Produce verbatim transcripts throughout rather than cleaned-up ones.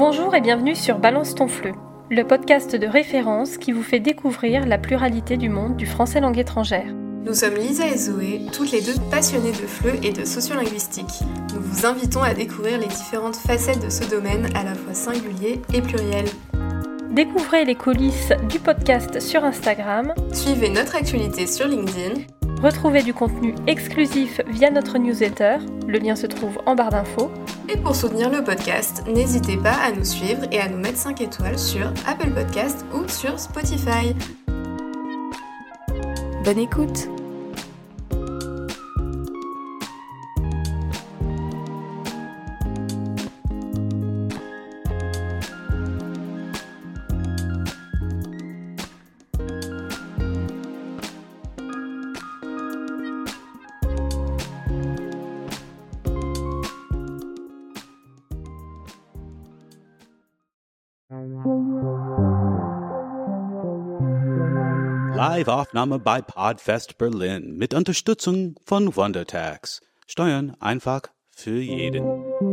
Bonjour et bienvenue sur Balance ton fleu, le podcast de référence qui vous fait découvrir la pluralité du monde du français langue étrangère. Nous sommes Lisa et Zoé, toutes les deux passionnées de F L E et de sociolinguistique. Nous vous invitons à découvrir les différentes facettes de ce domaine à la fois singulier et pluriel. Découvrez les coulisses du podcast sur Instagram. Suivez notre actualité sur LinkedIn. Retrouvez du contenu exclusif via notre newsletter, le lien se trouve en barre d'infos. Et pour soutenir le podcast, n'hésitez pas à nous suivre et à nous mettre cinq étoiles sur Apple Podcasts ou sur Spotify. Bonne écoute! Live-Aufnahme bei Podfest Berlin mit Unterstützung von Wondertax. Steuern einfach für jeden.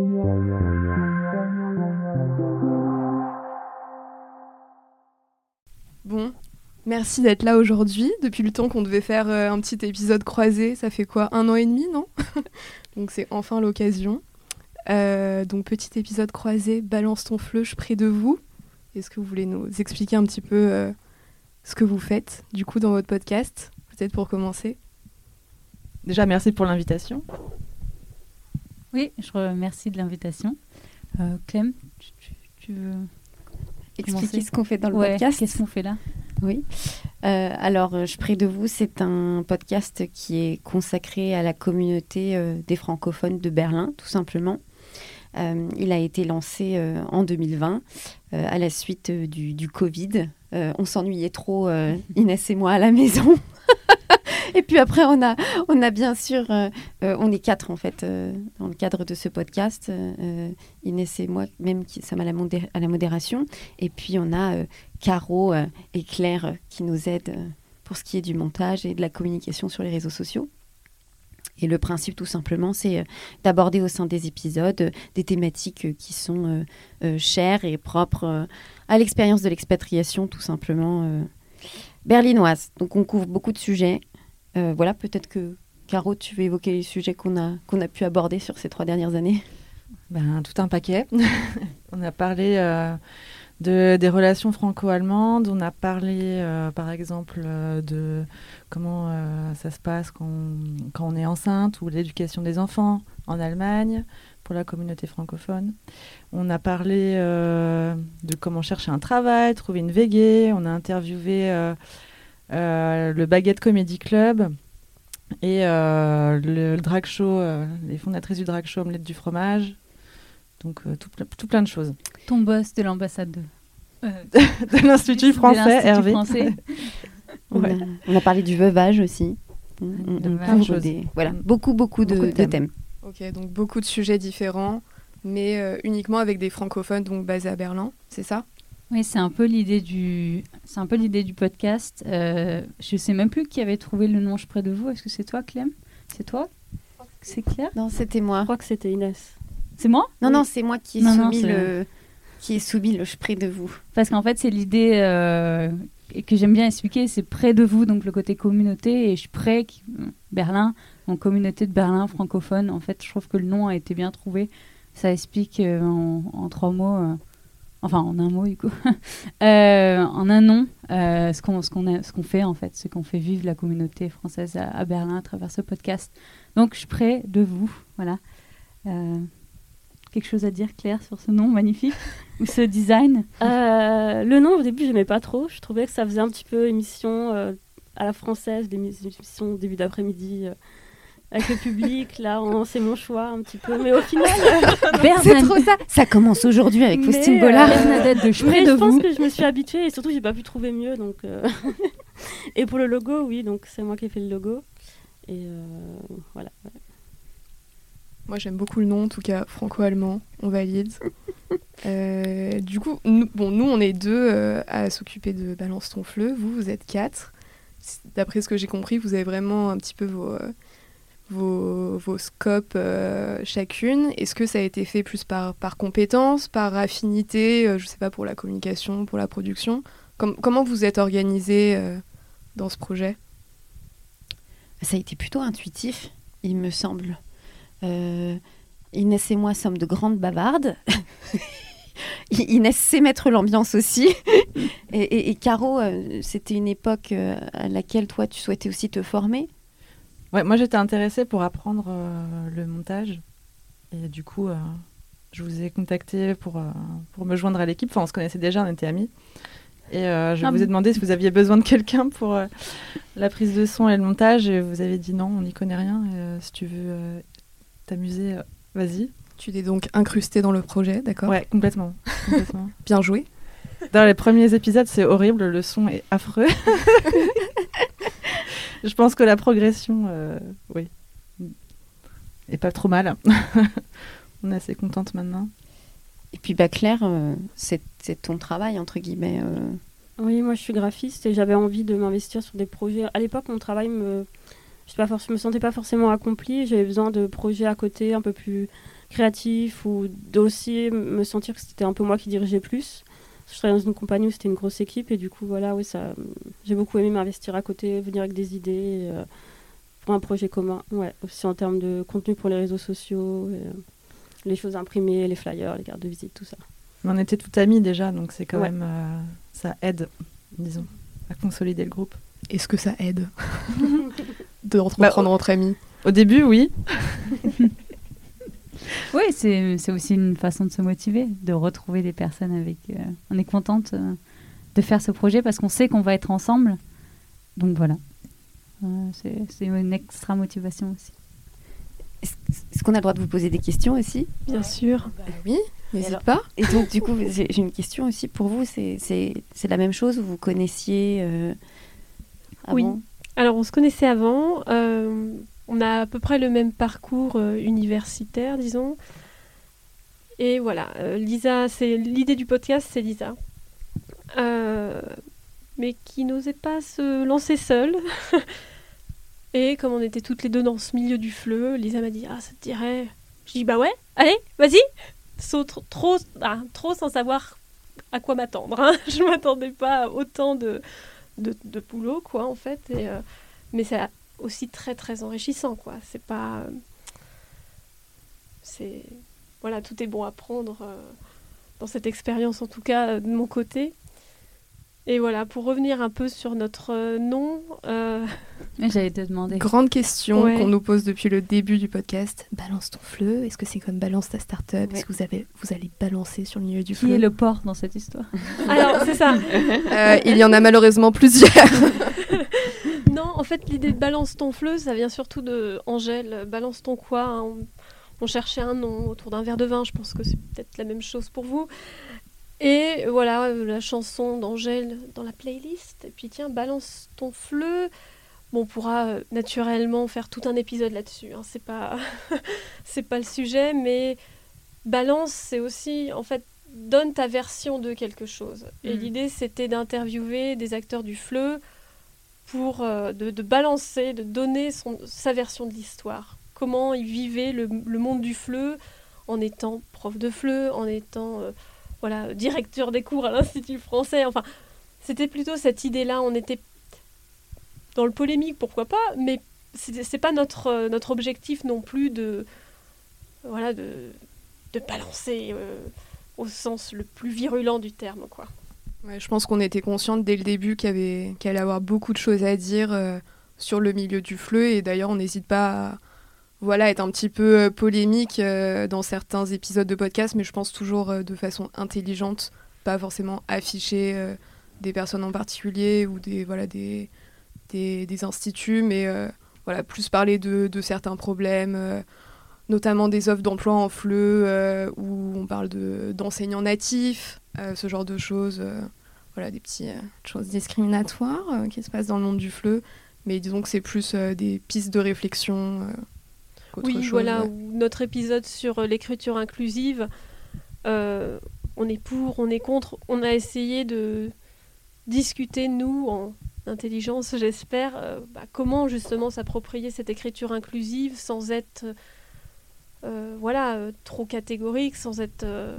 Bon, merci d'être là aujourd'hui. Depuis le temps qu'on devait faire euh, un petit épisode croisé, ça fait quoi, un an et demi, non? Donc c'est enfin l'occasion. Euh, donc petit épisode croisé, balance ton fleuche près de vous. Est-ce que vous voulez nous expliquer un petit peu euh, ce que vous faites, du coup, dans votre podcast, peut-être pour commencer? Déjà, merci pour l'invitation. Oui, je remercie de l'invitation. Euh, Clem, tu, tu, tu veux expliquer commencer ce qu'on fait dans le ouais, podcast? Qu'est-ce qu'on fait là? Oui. Euh, alors, Je prie de vous, c'est un podcast qui est consacré à la communauté euh, des francophones de Berlin, tout simplement. Euh, il a été lancé euh, en deux mille vingt euh, à la suite euh, du, du Covid. Euh, on s'ennuyait trop, euh, Inès et moi, à la maison. Et puis après, on a, on a bien sûr... Euh, euh, on est quatre, en fait, euh, dans le cadre de ce podcast. Euh, Inès et moi, même qui sommes à la, modé- à la modération. Et puis, on a euh, Caro euh, et Claire euh, qui nous aident euh, pour ce qui est du montage et de la communication sur les réseaux sociaux. Et le principe, tout simplement, c'est euh, d'aborder au sein des épisodes euh, des thématiques euh, qui sont euh, euh, chères et propres euh, à l'expérience de l'expatriation, tout simplement, euh, berlinoise. Donc, on couvre beaucoup de sujets. Euh, voilà, peut-être que, Caro, tu veux évoquer les sujets qu'on a, qu'on a pu aborder sur ces trois dernières années? Ben, tout un paquet. On a parlé euh, de, des relations franco-allemandes. On a parlé, euh, par exemple, euh, de comment euh, ça se passe quand on, quand on est enceinte ou l'éducation des enfants en Allemagne pour la communauté francophone. On a parlé euh, de comment chercher un travail, trouver une véguée. On a interviewé euh, euh, le Baguette Comedy Club et euh, le, le drag show, euh, les fondatrices du drag show Omelette du fromage. Donc euh, tout, tout plein de choses. Ton boss de l'ambassade de, euh, de l'Institut français, de l'Institut Hervé. Français. on, Ouais. a, on a parlé du veuvage aussi. On, on De couvre plein de choses. des, voilà, beaucoup, beaucoup, de, Beaucoup de de thèmes. thèmes. Ok, donc beaucoup de sujets différents, mais euh, uniquement avec des francophones, donc basés à Berlin, c'est ça? Oui, c'est un peu l'idée du, c'est un peu l'idée du podcast. Euh, je sais même plus qui avait trouvé le nom Je près de vous. Est-ce que c'est toi, Clem? C'est toi? C'est Claire? Non, c'était moi. Je crois que c'était Inès. C'est moi? Non, non, c'est moi qui ai Non, non, soumis c'est- le... qui ai soumis le « je prie de vous ». Parce qu'en fait, c'est l'idée euh, et que j'aime bien expliquer, c'est près de vous, donc le côté communauté, et je suis près, qui- Berlin, donc communauté de Berlin francophone. En fait, je trouve que le nom a été bien trouvé. Ça explique euh, en, en trois mots, euh, enfin en un mot du coup, euh, en un nom, euh, ce qu'on ce qu'on a- ce qu'on fait en fait, ce qu'on fait vivre la communauté française à, à Berlin à travers ce podcast. Donc, je suis près de vous, voilà. Euh, quelque chose à dire, Claire, sur ce nom magnifique ou ce design? Euh, le nom, au début, j'aimais pas trop. Je trouvais que ça faisait un petit peu émission euh, à la française, des émissions début d'après-midi euh, avec le public. Là, on- c'est mon choix un petit peu. Mais au final, euh, C'est trop ça. Ça commence aujourd'hui avec Mais, Faustine euh, Bollard. Bernadette de Je mais prie je de pense vous. que je me suis habituée et surtout, j'ai pas pu trouver mieux. Donc, euh, et pour le logo, oui, donc c'est moi qui ai fait le logo. Et euh, voilà. Moi, j'aime beaucoup le nom, en tout cas, franco-allemand, on valide. Euh, du coup, nous, bon, nous, on est deux euh, à s'occuper de Balance ton fleu. Vous, vous êtes quatre. D'après ce que j'ai compris, vous avez vraiment un petit peu vos, euh, vos, vos scopes euh, chacune. Est-ce que ça a été fait plus par, par compétence, par affinité, euh, je sais pas, pour la communication, pour la production? Com- Comment vous êtes organisés euh, dans ce projet? Ça a été plutôt intuitif, il me semble. Euh, Inès et moi sommes de grandes bavardes. Inès sait mettre l'ambiance aussi. et, et, et Caro, euh, c'était une époque euh, à laquelle toi, tu souhaitais aussi te former. Ouais, moi, j'étais intéressée pour apprendre euh, le montage. Et du coup, euh, je vous ai contacté pour, euh, pour me joindre à l'équipe. Enfin, on se connaissait déjà, on était amis. Et euh, je ah vous ai demandé si vous aviez besoin de quelqu'un pour euh, la prise de son et le montage. Et vous avez dit non, on n'y connaît rien. Et, euh, si tu veux euh, t'amuser, euh, vas-y. Tu t'es donc incrustée dans le projet, d'accord? Ouais, complètement. complètement. Bien joué. Dans les premiers épisodes, c'est horrible, le son est affreux. Je pense que la progression, euh, oui, est pas trop mal. On est assez contente maintenant. Et puis, bah, Claire, euh, c'est, c'est ton travail, entre guillemets. Euh... Oui, moi, je suis graphiste et j'avais envie de m'investir sur des projets. À l'époque, mon travail, me... je ne forc- me sentais pas forcément accomplie. J'avais besoin de projets à côté un peu plus créatifs ou d'aussi me sentir que c'était un peu moi qui dirigeais plus. Je travaillais dans une compagnie où c'était une grosse équipe et du coup, voilà, oui, ça, j'ai beaucoup aimé m'investir à côté, venir avec des idées euh, pour un projet commun. Ouais, aussi en termes de contenu pour les réseaux sociaux, et, euh, les choses imprimées, les flyers, les cartes de visite, tout ça. Mais on était toutes amies déjà, donc c'est quand ouais. même, euh, ça aide, disons, à consolider le groupe. Est-ce que ça aide de reprendre bah, entre amis? Au début, oui. Oui, c'est, c'est aussi une façon de se motiver, de retrouver des personnes avec... Euh, on est contente euh, de faire ce projet parce qu'on sait qu'on va être ensemble. Donc voilà, euh, c'est, c'est une extra motivation aussi. Est-ce, est-ce qu'on a le droit de vous poser des questions aussi? Bien sûr. Bah oui, n'hésite alors, pas. Et donc du coup, j'ai, j'ai une question aussi pour vous. C'est, c'est, c'est la même chose? Vous vous connaissiez euh, avant? Oui. Alors on se connaissait avant. Euh, on a à peu près le même parcours euh, universitaire, disons. Et voilà, euh, Lisa, c'est l'idée du podcast, c'est Lisa, euh, mais qui n'osait pas se lancer seule. Et comme on était toutes les deux dans ce milieu du F L E, Lisa m'a dit « Ah, ça te dirait ?» Je dis « Bah ouais, allez, vas-y !» Saut trop, trop, ah, trop sans savoir à quoi m'attendre. Hein. Je ne m'attendais pas à autant de, de, de boulot, quoi, en fait. Et, euh, mais c'est aussi très, très enrichissant, quoi. C'est pas... Euh, c'est... Voilà, tout est bon à prendre euh, dans cette expérience, en tout cas, euh, de mon côté. Et voilà, pour revenir un peu sur notre euh, nom... Euh... J'allais te demander. Grande question ouais. qu'on nous pose depuis le début du podcast. Balance ton F L E. Est-ce que c'est comme balance ta start-up? ouais. Est-ce que vous, avez, vous allez balancer sur le milieu du F L E? Qui est le porc dans cette histoire? Alors, c'est ça. euh, Il y en a malheureusement plusieurs. Non, en fait, l'idée de balance ton F L E, ça vient surtout de Angèle. Balance ton quoi hein, on... On cherchait un nom autour d'un verre de vin, je pense que c'est peut-être la même chose pour vous. Et voilà, la chanson d'Angèle dans la playlist. Et puis tiens, balance ton F L E. Bon, on pourra euh, naturellement faire tout un épisode là-dessus. Hein. C'est pas, c'est pas le sujet, mais balance, c'est aussi, en fait, donne ta version de quelque chose. Et mmh. l'idée, c'était d'interviewer des acteurs du F L E pour euh, de, de balancer, de donner son, sa version de l'histoire. Comment ils vivaient le, le monde du F L E en étant prof de F L E, en étant euh, voilà, directeur des cours à l'Institut français. Enfin, c'était plutôt cette idée-là. On était dans le polémique, pourquoi pas, mais c'est, c'est pas notre, euh, notre objectif non plus de, voilà, de, de balancer euh, au sens le plus virulent du terme, quoi. Ouais, je pense qu'on était consciente dès le début qu'il y avait, qu'il allait y avoir beaucoup de choses à dire euh, sur le milieu du F L E, et d'ailleurs on n'hésite pas à voilà, être un petit peu euh, polémique euh, dans certains épisodes de podcast, mais je pense toujours euh, de façon intelligente, pas forcément afficher euh, des personnes en particulier ou des, voilà, des, des, des instituts, mais euh, voilà, plus parler de, de certains problèmes, euh, notamment des offres d'emploi en F L E, euh, où on parle de, d'enseignants natifs, euh, ce genre de choses, euh, voilà, des petites euh, choses discriminatoires euh, qui se passent dans le monde du F L E, mais disons que c'est plus euh, des pistes de réflexion. Euh, Oui, chose, voilà, ouais. ou notre épisode sur l'écriture inclusive, euh, on est pour, on est contre, on a essayé de, discuter, nous, en intelligence, j'espère, euh, bah, comment justement s'approprier cette écriture inclusive sans être euh, voilà, euh, trop catégorique, sans être euh,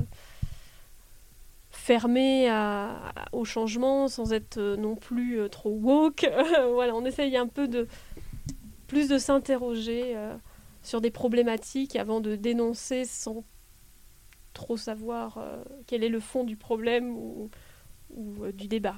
fermé à, à, au changement, sans être euh, non plus euh, trop woke. Voilà, on essaye un peu de plus de s'interroger euh, sur des problématiques avant de dénoncer sans trop savoir euh, quel est le fond du problème ou, ou euh, du débat.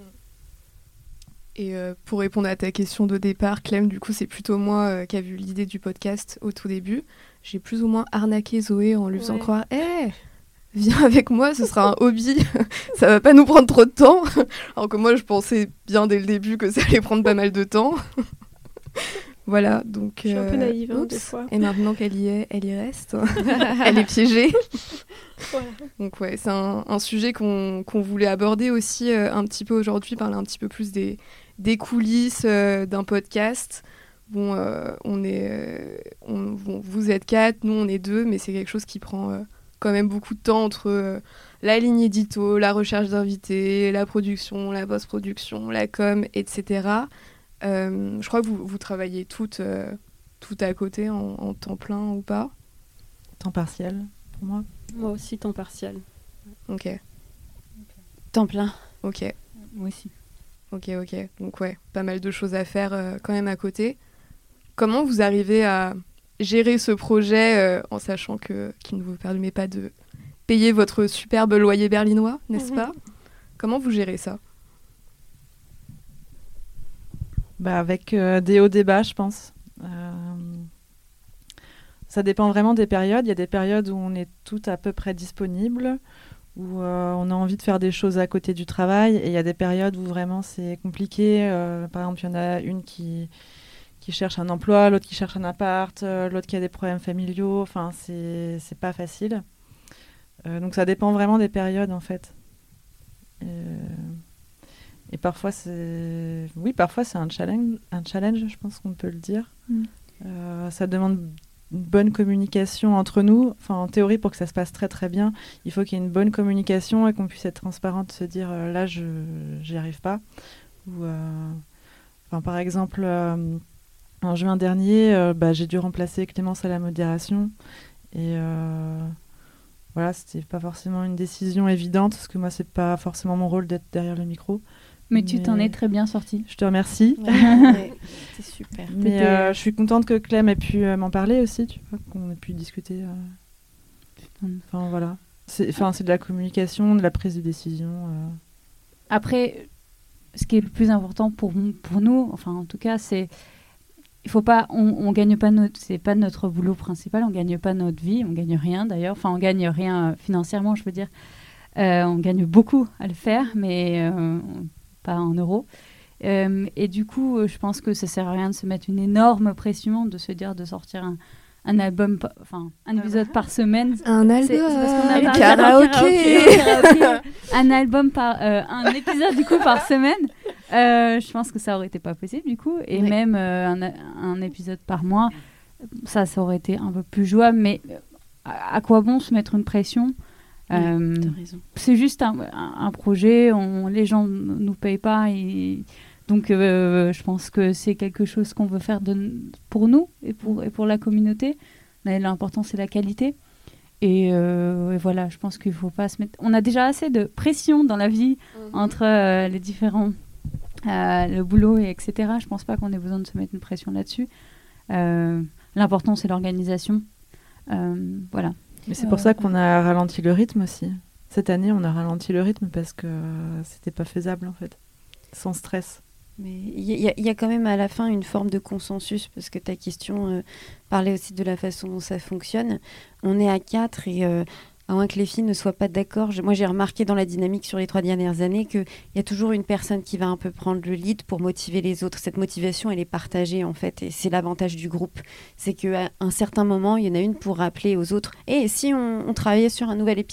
Et euh, pour répondre à ta question de départ, Clem, du coup, c'est plutôt moi euh, qui a vu l'idée du podcast au tout début. J'ai plus ou moins arnaqué Zoé en lui faisant Ouais. croire « Hé, viens avec moi, ce sera un hobby, ça va pas nous prendre trop de temps. » Alors que moi, je pensais bien dès le début que ça allait prendre pas mal de temps. Voilà, donc... Je suis un peu euh, naïve, hein, oups. des fois. Et maintenant qu'elle y est, elle y reste. Elle est piégée. Voilà. Donc ouais, c'est un, un sujet qu'on qu'on voulait aborder aussi euh, un petit peu aujourd'hui, parler un petit peu plus des, des coulisses euh, d'un podcast. Bon, euh, on est, euh, on, bon, vous êtes quatre, nous on est deux, mais c'est quelque chose qui prend euh, quand même beaucoup de temps entre euh, la ligne édito, la recherche d'invités, la production, la post-production, la com, et cetera. Euh, je crois que vous, vous travaillez toutes, euh, toutes à côté, en, en temps plein ou pas. Temps partiel, pour moi. Moi aussi, temps partiel. Ok, Temps plein. ok. Moi aussi. Ok, ok. Donc ouais, pas mal de choses à faire euh, quand même à côté. Comment vous arrivez à gérer ce projet euh, en sachant que qu'il ne vous permet pas de payer votre superbe loyer berlinois, n'est-ce Mhm. pas? Comment vous gérez ça? Bah, avec euh, des hauts débats, je pense. Euh, ça dépend vraiment des périodes. Il y a des périodes où on est toutes à peu près disponibles, où euh, on a envie de faire des choses à côté du travail, et il y a des périodes où vraiment c'est compliqué. Euh, par exemple, il y en a une qui, qui cherche un emploi, l'autre qui cherche un appart, euh, l'autre qui a des problèmes familiaux. Enfin, c'est, c'est pas facile. Euh, donc ça dépend vraiment des périodes, en fait. Euh, Et parfois, c'est... Oui, parfois, c'est un challenge, un challenge, je pense qu'on peut le dire. Mm. Euh, ça demande une bonne communication entre nous. Enfin, en théorie, pour que ça se passe très, très bien, il faut qu'il y ait une bonne communication et qu'on puisse être transparente, se dire euh, là, je n'y arrive pas. Ou, euh... enfin, par exemple, euh, en juin dernier, euh, bah, j'ai dû remplacer Clémence à la modération. Et euh... voilà, c'était pas forcément une décision évidente, parce que moi, c'est pas forcément mon rôle d'être derrière le micro. Mais tu Mais- t'en es très bien sortie. Je te remercie. Ouais, ouais, c'est super. Mais T'étais- euh, je suis contente que Clem ait pu euh, m'en parler aussi, tu vois, qu'on ait pu discuter. euh. Enfin, voilà. C'est, enfin, c'est de la communication, de la prise de décision. euh. Après, ce qui est le plus important pour, pour nous, enfin en tout cas, c'est il faut pas, on, on gagne pas notre, c'est pas notre boulot principal, on gagne pas notre vie, on gagne rien d'ailleurs, enfin on gagne rien euh, financièrement, je veux dire, Euh, on gagne beaucoup à le faire, mais euh, pas en euros. Euh, et du coup, euh, je pense que ça sert à rien de se mettre une énorme pression, de se dire de sortir un, un album, pa- enfin un épisode par semaine. Un C'est- c'est parce qu'on a album, parlé karaoké. karaoké. Un album par, euh, un épisode du coup par semaine. Euh, je pense que ça aurait été pas possible du coup, et Ouais. même euh, un, un épisode par mois, ça, ça aurait été un peu plus jouable. Mais euh, à, à quoi bon se mettre une pression? Euh, T'as raison. c'est juste un, un- un projet, on, les gens ne nous payent pas, et donc euh, je pense que c'est quelque chose qu'on veut faire de, pour nous et pour, et pour la communauté. Mais l'important, c'est la qualité. Et, euh, et voilà, je pense qu'il ne faut pas se mettre... On a déjà assez de pression dans la vie entre euh, les différents... euh, le boulot, et etc. Je ne pense pas qu'on ait besoin de se mettre une pression là-dessus. Euh, l'important, c'est l'organisation. Euh, voilà. Mais c'est pour ça qu'on a ralenti le rythme aussi. Cette année, on a ralenti le rythme parce que euh, c'était pas faisable, en fait. Sans stress. Mais il y, a- il y a quand même à la fin une forme de consensus, parce que ta question euh, parlait aussi de la façon dont ça fonctionne. On est à quatre et euh, à moins que les filles ne soient pas d'accord, je- moi j'ai remarqué dans la dynamique sur les trois dernières années qu'il y a toujours une personne qui va un peu prendre le lead pour motiver les autres. Cette motivation, elle est partagée en fait, et c'est l'avantage du groupe. C'est qu'à un certain moment, il y en a une pour rappeler aux autres « Et si on, on travaillait sur un nouvel épisode ?»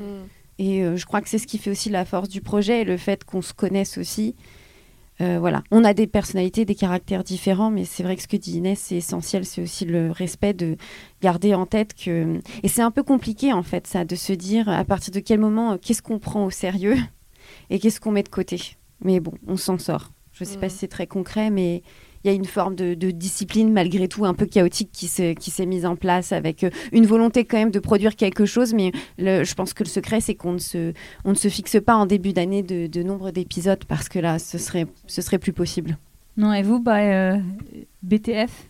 Et euh, je crois que c'est ce qui fait aussi la force du projet, et le fait qu'on se connaisse aussi. Euh, voilà, on a des personnalités, des caractères différents, mais c'est vrai que ce que dit Inès, c'est essentiel, c'est aussi le respect, de garder en tête que... Et c'est un peu compliqué, en fait, ça, de se dire à partir de quel moment, euh, qu'est-ce qu'on prend au sérieux et qu'est-ce qu'on met de côté. mais bon, on s'en sort. Je ne sais Mmh. pas si c'est très concret, mais il y a une forme de, de discipline, malgré tout, un peu chaotique qui, se, qui s'est mise en place, avec euh, une volonté quand même de produire quelque chose. Mais le, je pense que le secret, c'est qu'on ne se, on ne se fixe pas en début d'année de, de nombre d'épisodes, parce que là, ce serait, ce serait plus possible. Non, et vous, bah, euh, B T F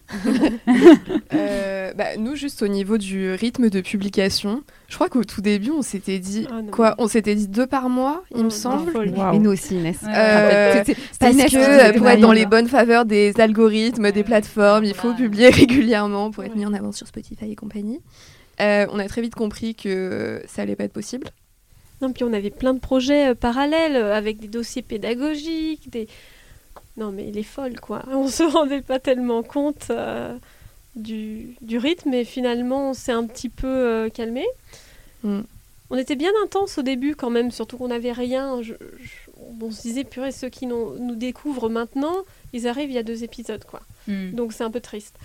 Euh, bah, nous, juste au niveau du rythme de publication, je crois qu'au tout début, on s'était dit Ah, non. quoi On s'était dit deux par mois, il me Oh, semble. folle. Waouh. Et nous aussi, Inès. Ouais. Euh, C'est- c'est- Parce Inès que qui euh, disait pour être dans pareil. les bonnes faveurs des algorithmes, des plateformes, il faut Voilà. publier régulièrement pour être Ouais. mis en avant sur Spotify et compagnie. Euh, on a très vite compris que ça allait pas être possible. Non, puis on avait plein de projets euh, parallèles euh, avec des dossiers pédagogiques, des... Non, mais il est folle, quoi. On se rendait pas tellement compte euh, du, du rythme, et finalement, on s'est un petit peu euh, calmé. Mm. On était bien intense au début, quand même, surtout qu'on n'avait rien. Je- je- on se disait, purée, ceux qui nous, nous découvrent maintenant, ils arrivent il y a deux épisodes, quoi. Hmm. Donc c'est un peu triste.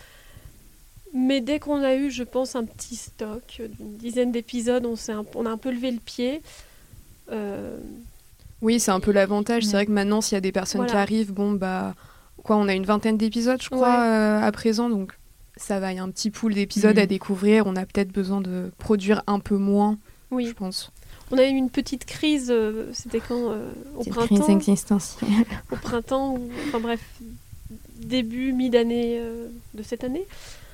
Mais dès qu'on a eu, je pense, un petit stock d'une dizaine d'épisodes, on, s'est un, on a un peu levé le pied. Euh, Oui, c'est un peu l'avantage. C'est Ouais. vrai que maintenant, s'il y a des personnes qui Voilà. arrivent, bon, bah, quoi, on a une vingtaine d'épisodes, je crois, Ouais. euh, à présent. Donc, ça va, il y a un petit pool d'épisodes Mhm. à découvrir. On a peut-être besoin de produire un peu moins, oui, je pense. on a eu une petite crise, euh, c'était quand euh, Au C'est une printemps. crise existentielle. Au printemps, ou, enfin bref, début, mi-d'année euh, de cette année.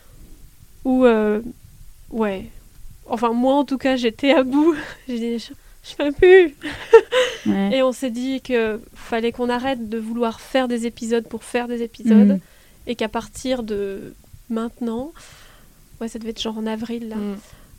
Où, euh, ouais, enfin moi en tout cas, j'étais à bout. J'ai dit, je, je peux plus. Ouais. Et on s'est dit que fallait qu'on arrête de vouloir faire des épisodes pour faire des épisodes, Mhm. et qu'à partir de maintenant, ouais, ça devait être genre en avril là, Mm.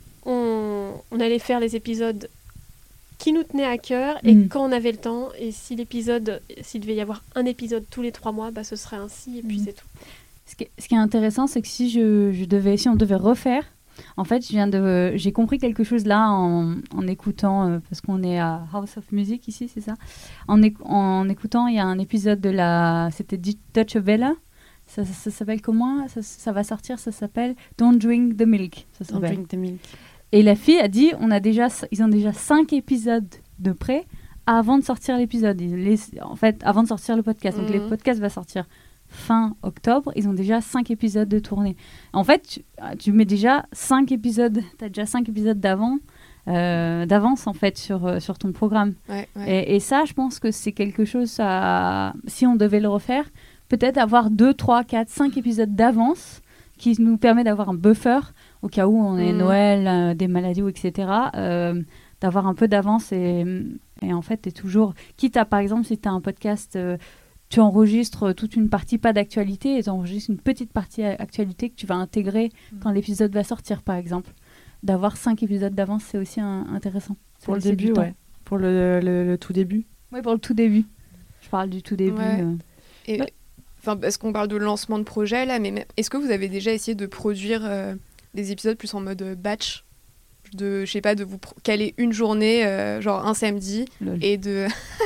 on, on allait faire les épisodes qui nous tenaient à cœur, et Mhm. quand on avait le temps, et si l'épisode, s'il devait y avoir un épisode tous les trois mois, bah ce serait ainsi, et puis Mhm. c'est tout. Ce qui, est, ce qui est intéressant, c'est que si je, je devais, si on devait refaire, en fait, je viens de, j'ai compris quelque chose là en, en écoutant, euh, parce qu'on est à House of Music ici, c'est ça. En, éc- en écoutant, il y a un épisode de la, c'était Di- Deutsche Welle. Ça, ça, ça s'appelle comment ça, ça va sortir, ça s'appelle Don't Drink the Milk. Ça Don't s'appelle. drink the milk. Et la fille a dit, on a déjà, ils ont déjà cinq épisodes de près avant de sortir l'épisode. Ils laissent- En fait, avant de sortir le podcast. Donc, Mhm. le podcast va sortir fin octobre. Ils ont déjà cinq épisodes de tournée. En fait, tu, tu mets déjà cinq épisodes. Tu as déjà cinq épisodes d'avant, euh, d'avance, en fait, sur, euh, sur ton programme. Ouais, ouais. Et, et ça, je pense que c'est quelque chose à... Si on devait le refaire, peut-être avoir deux, trois, quatre, cinq épisodes d'avance qui nous permet d'avoir un buffer au cas où on est Mhm. Noël, euh, des maladies, ou et cetera. euh, d'avoir un peu d'avance et, et en fait, tu es toujours... Quitte à, par exemple, si tu as un podcast, euh, tu enregistres toute une partie pas d'actualité et tu enregistres une petite partie à- actualité que tu vas intégrer quand l'épisode va sortir, par exemple. D'avoir cinq épisodes d'avance, c'est aussi un- intéressant. Pour le Ça laisse du début, temps. ouais. Pour le, le, le tout début. Oui, pour le tout début. Je parle du tout début. Ouais. euh. Et, Bah- enfin, parce qu'on parle de lancement de projet là, mais même- est-ce que vous avez déjà essayé de produire euh, des épisodes plus en mode euh, batch, de, je sais pas, de vous pro- caler une journée, euh, genre un samedi, Lol. et de.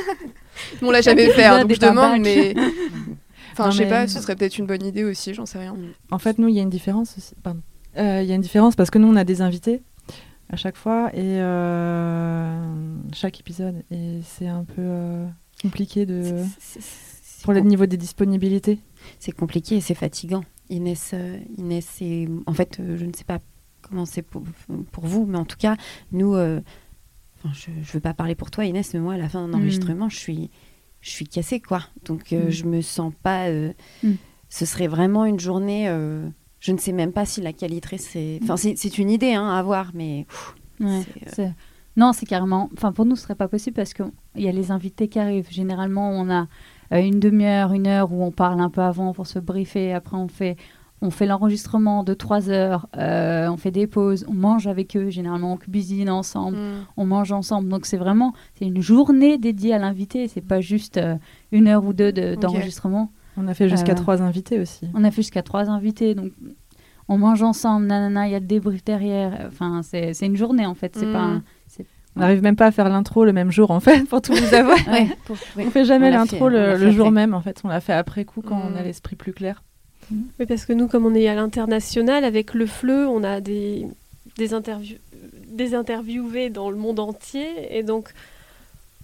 on l'a jamais fait, hein, épisode donc je est un demande, batch. mais. Enfin, Non, je sais mais- pas, ce serait peut-être une bonne idée aussi, j'en sais rien. En fait, nous, il y a une différence aussi. Pardon. Euh, Il y a une différence parce que nous, on a des invités à chaque fois et euh, chaque épisode. Et c'est un peu euh, compliqué de... C'est- c'est- c'est pour le com- niveau des disponibilités. C'est compliqué et c'est fatigant. Inès, euh, Inès c'est... En fait, euh, je ne sais pas comment c'est pour, pour vous, mais en tout cas, nous... euh, enfin, je ne veux pas parler pour toi, Inès, mais moi, à la fin d'un Mm. enregistrement, je suis, je suis cassée, quoi. Donc, euh, Mm. je me sens pas... euh, Mm. Ce serait vraiment une journée... euh, je ne sais même pas si la qualité, c'est... Enfin, c'est, c'est une idée hein, à avoir, mais... pff, Ouais, c'est, euh, c'est- Non, c'est carrément. Enfin, pour nous, ce serait pas possible parce qu'il y a les invités qui arrivent. Généralement, on a euh, une demi-heure, une heure où on parle un peu avant pour se briefer. Après, on fait, on fait l'enregistrement de trois heures. euh, on fait des pauses. On mange avec eux. Généralement, on cuisine ensemble. Mm. On mange ensemble. Donc, c'est vraiment c'est une journée dédiée à l'invité. C'est pas juste euh, une heure ou deux de- Ok. d'enregistrement. On a fait jusqu'à Euh, trois invités aussi. On a fait jusqu'à trois invités, donc on mange ensemble, nanana, il y a le débrief derrière. Enfin, c'est c'est une journée en fait. C'est Mm. pas. un- On n'arrive même pas à faire l'intro le même jour, en fait, pour tout vous avouer. ouais, pour- ouais. On fait jamais On l'a l'intro fait, on le, l'a le fait jour après. même, en fait. On l'a fait après coup, quand Mm. on a l'esprit plus clair. Oui, parce que nous, comme on est à l'international, avec le F L E, on a des, des, interviews, des interviewés dans le monde entier. Et donc,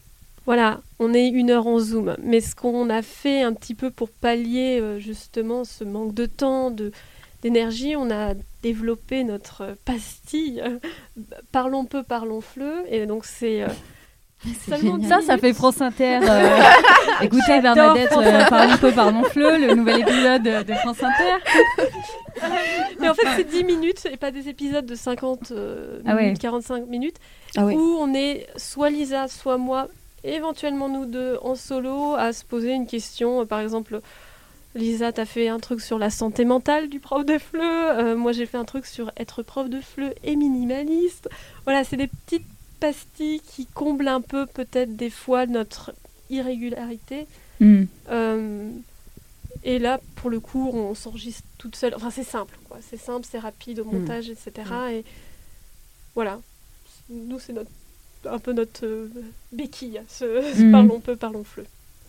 voilà, on est une heure en Zoom. Mais ce qu'on a fait un petit peu pour pallier euh, justement ce manque de temps, de, d'énergie, on a développé notre pastille euh, Parlons peu, parlons fleu. Et donc c'est... Euh, seulement ça, ça fait France Inter. Euh, écoutez Bernadette, euh, Parlons peu, parlons fleu, le nouvel épisode de France Inter. Mais en fait, c'est dix minutes et pas des épisodes de cinquante euh, ah ouais. minutes, quarante-cinq minutes, ah ouais. où on est soit Lisa, soit moi, éventuellement nous deux en solo, à se poser une question. Par exemple, Lisa, t'as fait un truc sur la santé mentale du prof de F L E. Euh, moi, j'ai fait un truc sur être prof de F L E et minimaliste. Voilà, c'est des petites pastilles qui comblent un peu, peut-être, des fois, notre irrégularité. Mm. Euh, et là, pour le coup, on s'enregistre toute seule. Enfin, c'est simple, quoi. C'est simple, c'est rapide au montage, mm. et cetera. Mm. Et voilà. Nous, c'est notre, un peu notre euh, béquille. Ce, ce mm. Parlons peu, parlons F L E.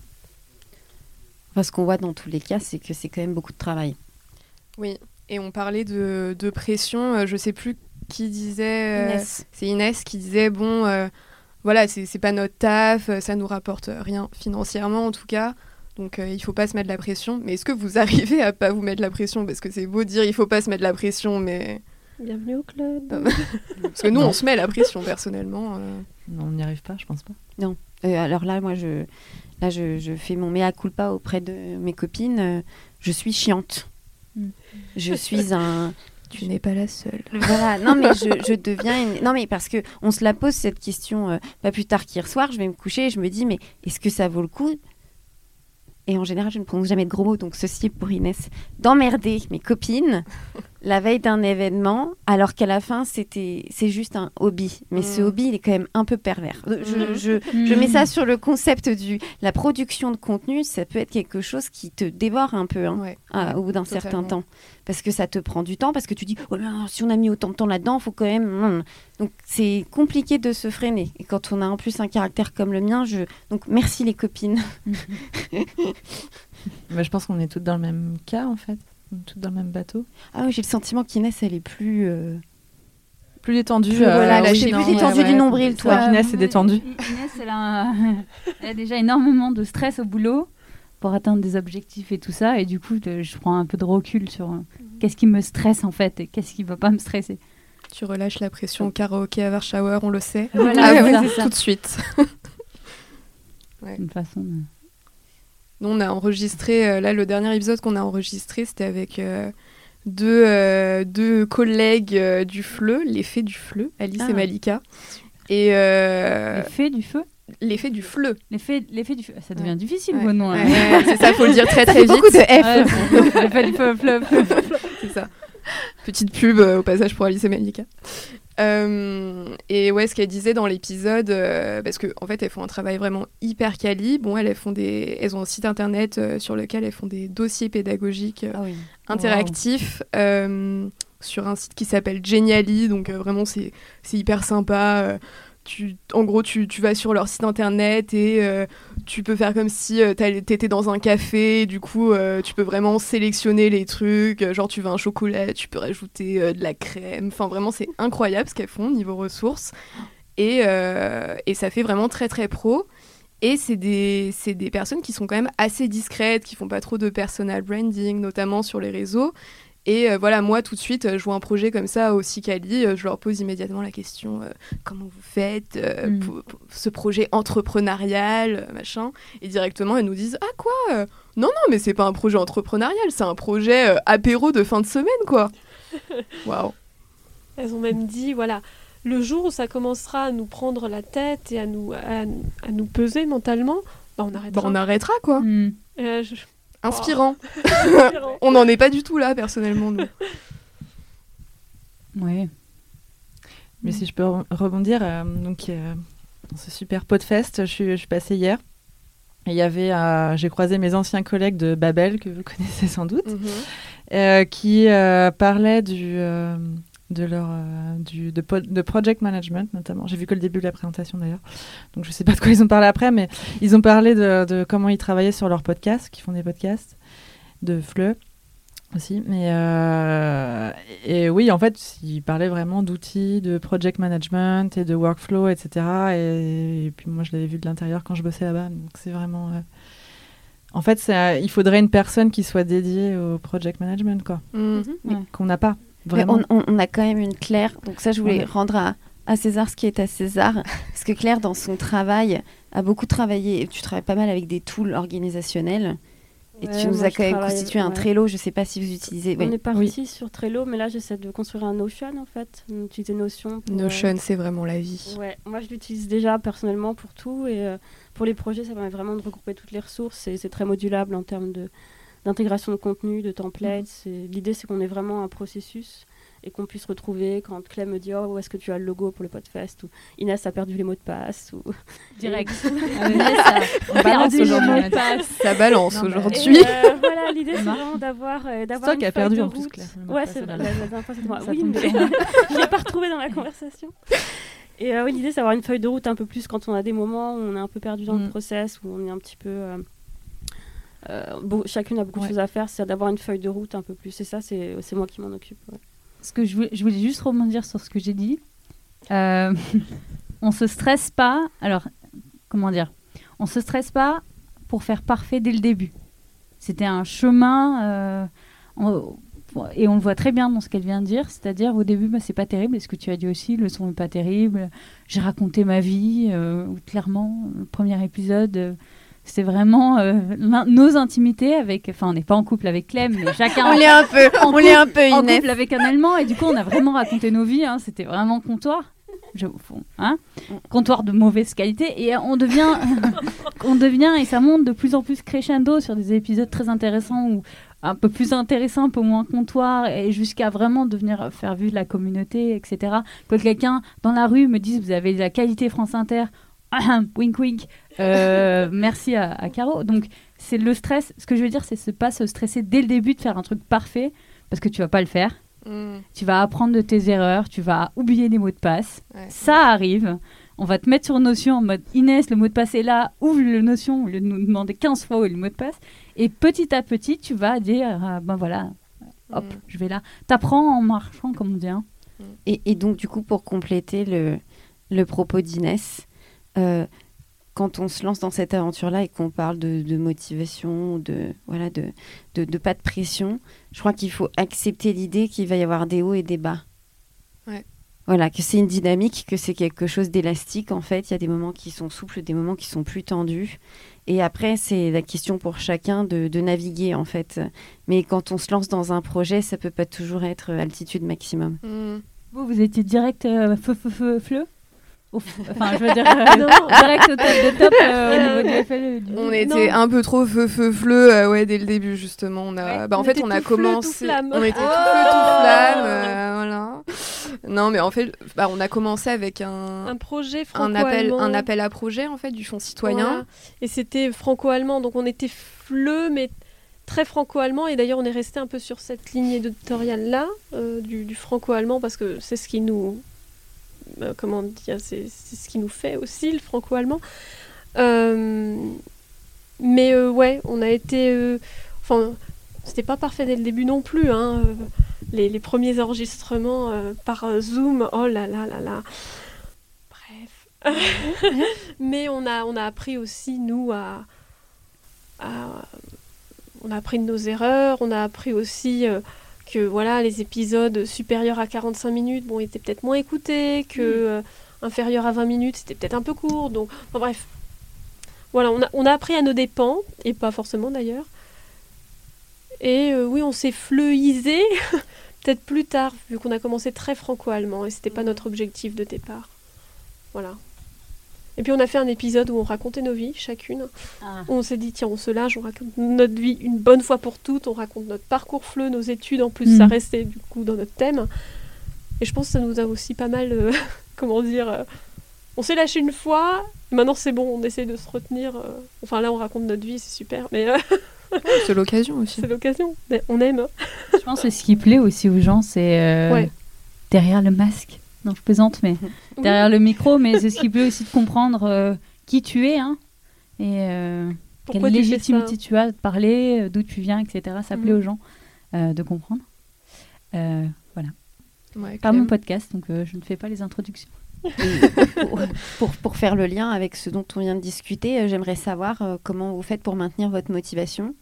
Enfin, ce qu'on voit dans tous les cas, c'est que c'est quand même beaucoup de travail. Oui, et on parlait de, de pression. Euh, je sais plus qui disait... Euh, Inès. C'est Inès qui disait, bon, euh, voilà, c'est, c'est pas notre taf, ça nous rapporte rien financièrement en tout cas, donc euh, il faut pas se mettre la pression. Mais est-ce que vous arrivez à pas vous mettre la pression ? Parce que c'est beau dire il faut pas se mettre la pression, mais... Bienvenue au club. Parce que nous, non. on se met la pression, personnellement. Euh... Non, on n'y arrive pas, je pense pas. Non. Euh, alors là, moi, je... Là, je, je fais mon mea culpa auprès de mes copines. Euh, je suis chiante. Mm. Je suis un... Tu n'es pas la seule. Voilà, non mais je, je deviens une... Non mais parce qu'on se la pose cette question, euh, pas plus tard qu'hier soir, je vais me coucher et je me dis, mais est-ce que ça vaut le coup ? Et en général, je ne prononce jamais de gros mots, donc ceci est pour Inès. D'emmerder mes copines la veille d'un événement, alors qu'à la fin, c'était, c'est juste un hobby. Mais mmh. ce hobby, il est quand même un peu pervers. Je, mmh. je, mmh. je mets ça sur le concept du... La production de contenu, ça peut être quelque chose qui te dévore un peu hein, ouais. à, au bout d'un Totalement. certain temps. Parce que ça te prend du temps, parce que tu dis, oh là, si on a mis autant de temps là-dedans, il faut quand même... Donc, c'est compliqué de se freiner. Et quand on a en plus un caractère comme le mien, je... Donc, merci les copines. Mais je pense qu'on est toutes dans le même cas, en fait. Toutes dans le même bateau. Ah oui, j'ai le sentiment qu'Inès, elle est plus... Euh... Plus détendue. Plus, euh, voilà, là, j'ai plus détendue ouais, du ouais. nombril, toi. toi Inès est détendue. Inès, elle a, elle a déjà énormément de stress au boulot pour atteindre des objectifs et tout ça. Et du coup, je prends un peu de recul sur mmh. qu'est-ce qui me stresse, en fait, et qu'est-ce qui ne va pas me stresser. Tu relâches la pression au karaoké à Warschauer, on le sait. Voilà, ah, ouais, ouais, c'est tout de suite. ouais. Une façon de... Nous, on a enregistré, euh, là, le dernier épisode qu'on a enregistré, c'était avec euh, deux, euh, deux collègues euh, du F L E, les fées du F L E, Alice ah. et Malika. Et, euh, les fées du feu Les fées du F L E. Les fées, les fées du feu. Ça devient ouais. difficile, ouais. vos noms. Ouais, hein. ouais, c'est ça, il faut le dire très très vite. Beaucoup de F. Ouais, les fées du feu, fleuve. C'est ça. Petite pub euh, au passage pour Alice et Malika. Euh, et ouais, ce qu'elle disait dans l'épisode, euh, parce qu'en en fait, elles font un travail vraiment hyper quali. Bon, elles, elles, font des, elles ont un site internet euh, sur lequel elles font des dossiers pédagogiques euh, ah oui. interactifs wow. euh, sur un site qui s'appelle Genially. Donc euh, vraiment, c'est, c'est hyper sympa. Euh, Tu, en gros, tu, tu vas sur leur site internet et euh, tu peux faire comme si euh, t'étais dans un café. Du coup, euh, tu peux vraiment sélectionner les trucs. Genre, tu veux un chocolat, tu peux rajouter euh, de la crème. Enfin, vraiment, c'est incroyable ce qu'elles font niveau ressources. Et, euh, et ça fait vraiment très, très pro. Et c'est des, c'est des personnes qui sont quand même assez discrètes, qui font pas trop de personal branding, notamment sur les réseaux. Et euh, voilà, moi, tout de suite, euh, je vois un projet comme ça aussi quali, euh, je leur pose immédiatement la question euh, comment vous faites euh, mm. pour, pour ce projet entrepreneurial, euh, machin. Et directement, elles nous disent ah quoi euh, non, non, mais c'est pas un projet entrepreneurial, c'est un projet euh, apéro de fin de semaine, quoi. Waouh. Elles ont même dit voilà, le jour où ça commencera à nous prendre la tête et à nous, à, à nous peser mentalement, bah, on arrêtera. Bah, on arrêtera, quoi. Mm. Euh, je... Inspirant. Oh. On n'en est pas du tout là, personnellement, nous. Oui. Mais mmh. si je peux re- rebondir, euh, donc euh, dans ce super Podfest, je suis, je suis passée hier. Et il y avait, euh, j'ai croisé mes anciens collègues de Babel, que vous connaissez sans doute, mmh. euh, qui euh, parlaient du, euh, de leur, euh, du, de, po- de project management, notamment. J'ai vu que le début de la présentation, d'ailleurs. Donc, je ne sais pas de quoi ils ont parlé après, mais ils ont parlé de, de comment ils travaillaient sur leur podcast, qui font des podcasts de F L E. aussi. Mais euh, et, et oui, en fait, il parlait vraiment d'outils, de project management et de workflow, et cetera. Et, et puis moi, je l'avais vu de l'intérieur quand je bossais là-bas. Donc c'est vraiment... Euh... En fait, c'est, il faudrait une personne qui soit dédiée au project management, quoi. Mmh. Mais ouais. Qu'on n'a pas, vraiment. On, on, on a quand même une Claire. Donc ça, je voulais ouais. rendre à, à César ce qui est à César. Parce que Claire, dans son travail, a beaucoup travaillé. Tu travailles pas mal avec des tools organisationnels. Et Ouais, tu nous moi, as je quand même travaille- constitué un ouais. Trello. Je ne sais pas si vous utilisez. On ouais. est parti sur Trello, mais là j'essaie de construire un Notion en fait. Utiliser Notion. Pour, Notion, euh, c'est vraiment la vie. Ouais, moi je l'utilise déjà personnellement pour tout et euh, pour les projets ça permet vraiment de regrouper toutes les ressources et c'est très modulable en termes de, d'intégration de contenu, de templates. C'est, l'idée c'est qu'on ait vraiment un processus et qu'on puisse retrouver quand Clem me dit oh, où est-ce que tu as le logo pour le Podfest ou Inès a perdu les mots de passe ou Direct. Ah, mais là, ça, on balance aujourd'hui. Ça balance Non, mais- aujourd'hui. Et, euh, voilà, l'idée c'est Marche. vraiment d'avoir, euh, C'est d'avoir toi une qui as feuille perdu de en plus, route. Claire. Ouais, c'est vrai, la, la dernière fois, c'est moi. Ça Oui, tombe mais bien. je l'ai pas retrouvé dans la conversation. Et euh, oui, l'idée, c'est d'avoir une feuille de route un peu plus quand on a des moments où on est un peu perdu dans Mm. le process, où on est un petit peu... Euh, euh, beau- chacune a beaucoup Ouais. de choses à faire, c'est d'avoir une feuille de route un peu plus. Et ça, c'est, c'est moi qui m'en occupe. Ouais. Ce que je voulais, je voulais juste rebondir sur ce que j'ai dit. Euh, on se stresse pas. Alors, comment dire On se stresse pas pour faire parfait dès le début. C'était un chemin, euh, on- et on le voit très bien dans ce qu'elle vient de dire. C'est-à-dire, au début, bah, c'est pas terrible. Et ce que tu as dit aussi, le son est pas terrible. J'ai raconté ma vie, euh, clairement. Le premier épisode, euh, c'est vraiment euh, l'in- nos intimités avec. Enfin, on n'est pas en couple avec Clem, mais chacun. On l'est un peu, en on l'est un peu, en Inès. couple avec un Allemand et du coup on a vraiment raconté nos vies, hein. C'était vraiment comptoir. Je, hein comptoir de mauvaise qualité et on devient on devient et ça monte de plus en plus crescendo sur des épisodes très intéressants ou un peu plus intéressants, un peu moins comptoir et jusqu'à vraiment devenir faire vivre la communauté, etc. Quand quelqu'un dans la rue me dise vous avez de la qualité France Inter, wink wink, euh, merci à, à Caro. Donc c'est le stress, ce que je veux dire c'est se pas se stresser dès le début de faire un truc parfait parce que tu vas pas le faire. Mm. Tu vas apprendre de tes erreurs, tu vas oublier des mots de passe. Ouais. Ça arrive. On va te mettre sur Notion en mode Inès, le mot de passe est là, ouvre le Notion, au lieu de nous demander quinze fois où est le mot de passe. Et petit à petit, tu vas dire ah, ben voilà, hop, Mm. je vais là. T'apprends en marchant, comme on dit. Hein. Et, et donc, du coup, pour compléter le, le propos d'Inès, euh, quand on se lance dans cette aventure-là et qu'on parle de, de motivation, de, voilà, de, de, de pas de pression, je crois qu'il faut accepter l'idée qu'il va y avoir des hauts et des bas. Ouais. Voilà, que c'est une dynamique, que c'est quelque chose d'élastique. En fait, il y a des moments qui sont souples, des moments qui sont plus tendus. Et après, c'est la question pour chacun de, de naviguer, en fait. Mais quand on se lance dans un projet, ça peut pas toujours être altitude maximum. Mm. Vous, vous étiez direct euh, feu, feu, feu, fleu Au f- Enfin, je veux dire, euh, direct au top de top euh, au niveau du F L E. Du... On était Non. un peu trop feu feu fleu euh, ouais dès le début justement. On a Ouais, bah en on fait était on a tout fleu, tout commencé flamme. on était tout Oh feu tout flamme euh, voilà. Non mais en fait bah, on a commencé avec un Un projet un appel franco-allemand. un appel à projet en fait du fonds citoyen. Voilà. Et c'était franco-allemand, donc on était fleu, mais très franco-allemand. Et d'ailleurs, on est resté un peu sur cette ligne éditoriale-là, euh, du, du franco-allemand, parce que c'est ce qui nous... euh, comment dire, c'est, c'est ce qui nous fait aussi, le franco-allemand. Euh, mais euh, ouais, on a été... euh, Enfin, c'était pas parfait dès le début non plus, hein. euh, les, les premiers enregistrements euh, par euh, Zoom, oh là là là là. Bref. Mais on a, on a appris aussi, nous, à, à- On a appris de nos erreurs, on a appris aussi euh, que voilà, les épisodes supérieurs à quarante-cinq minutes bon, étaient peut-être moins écoutés, que euh, inférieurs à vingt minutes, c'était peut-être un peu court. Donc, enfin, bref. Voilà, on a, on a appris à nos dépens, et pas forcément d'ailleurs. Et euh, oui, on s'est fleuisé, peut-être plus tard, vu qu'on a commencé très franco-allemand, et c'était pas notre objectif de départ. Voilà. Et puis on a fait un épisode où on racontait nos vies, chacune. Ah. Où on s'est dit, tiens, on se lâche, on raconte notre vie une bonne fois pour toutes, on raconte notre parcours fleu, nos études, en plus Mhm. ça restait du coup dans notre thème. Et je pense que ça nous a aussi pas mal, euh, comment dire, euh, on s'est lâché une fois, maintenant c'est bon, on essaie de se retenir. euh, Enfin là on raconte notre vie, c'est super, mais euh, C'est l'occasion aussi. c'est l'occasion, mais on aime. Je pense que ce qui plaît aussi aux gens, c'est euh, Ouais. derrière le masque. Non, je plaisante, mais derrière le micro, mais c'est ce qui plaît aussi de comprendre euh, qui tu es, hein, et euh, Pourquoi quelle tu fais légitimité ça tu as de parler, euh, d'où tu viens, et cetera. Ça plaît Mhm. aux gens. euh, de comprendre. Euh, voilà. Ouais, Pas mon Clem. podcast, donc euh, je ne fais pas les introductions. pour, pour, pour faire le lien avec ce dont on vient de discuter, euh, j'aimerais savoir euh, comment vous faites pour maintenir votre motivation.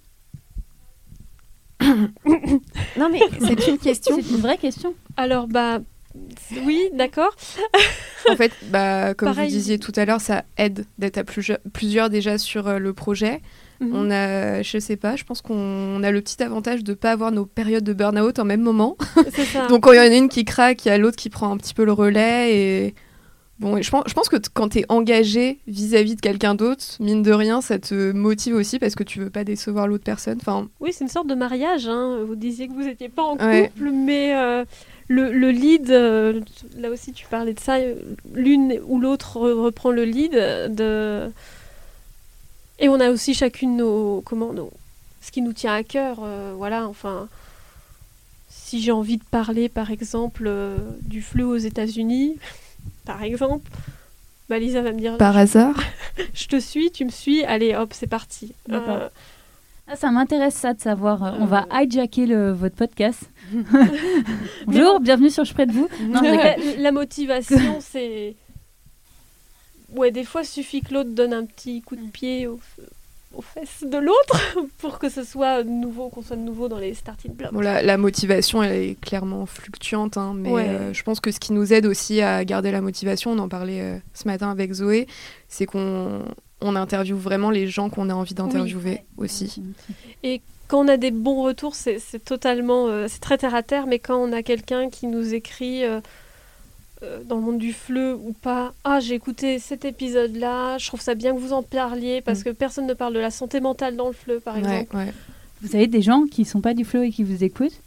Non, mais c'est une question. C'est une vraie question. Alors, bah, oui, d'accord. En fait, bah, comme Pareil. vous disiez tout à l'heure, ça aide d'être à plusieurs, plusieurs déjà sur euh, le projet. Mhm. On a, je sais pas, je pense qu'on a le petit avantage de pas avoir nos périodes de burn-out en même moment. C'est ça. Donc quand il y en a une qui craque, il y a l'autre qui prend un petit peu le relais. Et bon, et je pense, je pense que t- quand tu es engagé vis-à-vis de quelqu'un d'autre, mine de rien, ça te motive aussi parce que tu veux pas décevoir l'autre personne. Enfin, Oui, c'est une sorte de mariage. Hein. Vous disiez que vous n'étiez pas en couple, Ouais. mais euh, le, le lead, euh, là aussi tu parlais de ça, euh, l'une ou l'autre re- reprend le lead. De... Et on a aussi chacune nos, comment, nos, ce qui nous tient à cœur. euh, voilà, enfin, si j'ai envie de parler, par exemple, euh, du fleu aux États-Unis, par exemple, bah, Lisa va me dire par hasard. je te suis, tu me suis, allez hop, c'est parti. D'accord. Euh, Ah, ça m'intéresse ça de savoir. euh, On Euh. va hijacker le, votre podcast. Bonjour, bienvenue sur Je près de vous. Non, je la, rigole. la motivation, c'est. Ouais, des fois, il suffit que l'autre donne un petit coup de pied aux, aux fesses de l'autre pour que ce soit nouveau, qu'on soit de nouveau dans les starting blocks. Bon, la, la motivation, elle est clairement fluctuante, hein, mais Ouais. euh, je pense que ce qui nous aide aussi à garder la motivation, on en parlait euh, ce matin avec Zoé, c'est qu'on on interviewe vraiment les gens qu'on a envie d'interviewer aussi. Quand on a des bons retours, c'est c'est totalement. euh, c'est très terre à terre, mais quand on a quelqu'un qui nous écrit. euh, euh, dans le monde du fleu ou pas, ah j'ai écouté cet épisode-là, je trouve ça bien que vous en parliez parce Mm. que personne ne parle de la santé mentale dans le fleu, par Ouais, exemple. ouais. Vous avez des gens qui sont pas du flow et qui vous écoutent?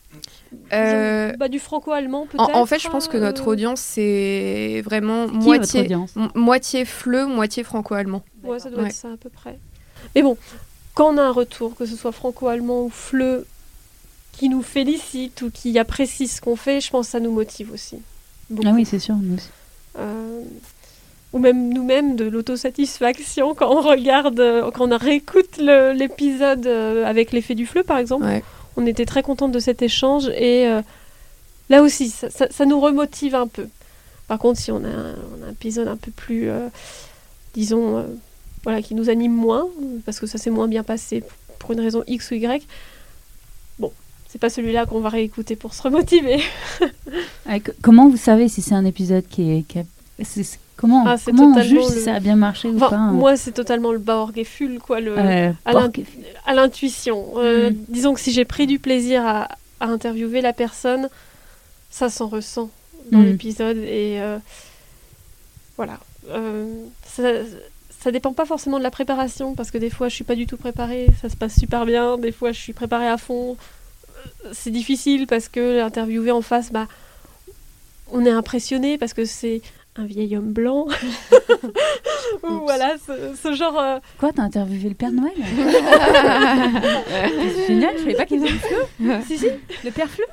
Euh, Bah, du franco-allemand en, peut-être. en fait, je pense que notre euh, audience, c'est vraiment Qui est votre moitié, audience? m- moitié fleu, moitié franco-allemand. Ouais, ça doit Ouais. être ça à peu près. Mais bon, quand on a un retour, que ce soit franco-allemand ou fleu, qui nous félicite ou qui apprécie ce qu'on fait, je pense que ça nous motive aussi. Beaucoup. Ah oui, c'est sûr, nous aussi. Euh, ou même nous-mêmes de l'autosatisfaction quand on regarde, euh, quand on réécoute le- l'épisode euh, avec l'effet du fleu par exemple. Ouais. On était très contente de cet échange et euh, là aussi, ça, ça- ça nous remotive un peu. Par contre, si on a un, on a un épisode un peu plus, euh, disons, euh, voilà, qui nous anime moins, parce que ça s'est moins bien passé pour une raison X ou Y, bon, c'est pas celui-là qu'on va réécouter pour se remotiver. Ah, c- comment vous savez si c'est un épisode qui est... Qui a- c'est- c'est- Comment, Ah, c'est comment on totalement juge si le- ça a bien marché ou Enfin, pas, hein? moi, c'est totalement le Bauergefühl, quoi, le, Euh, à l'in- porc- à l'intuition. Euh, Mm. Disons que si j'ai pris du plaisir à, à interviewer la personne, ça s'en ressent dans Mm. l'épisode. Et euh, voilà. Euh, ça, ça dépend pas forcément de la préparation, parce que des fois, je suis pas du tout préparée, ça se passe super bien. Des fois, je suis préparée à fond. Euh, C'est difficile parce que l'interviewer en face, bah, on est impressionné parce que c'est un vieil homme blanc. Ou voilà, ce, ce genre. euh, Quoi, t'as interviewé le Père Noël? C'est génial, je savais pas qu'il faisait le fleu. Si, si. Le Père Fleu?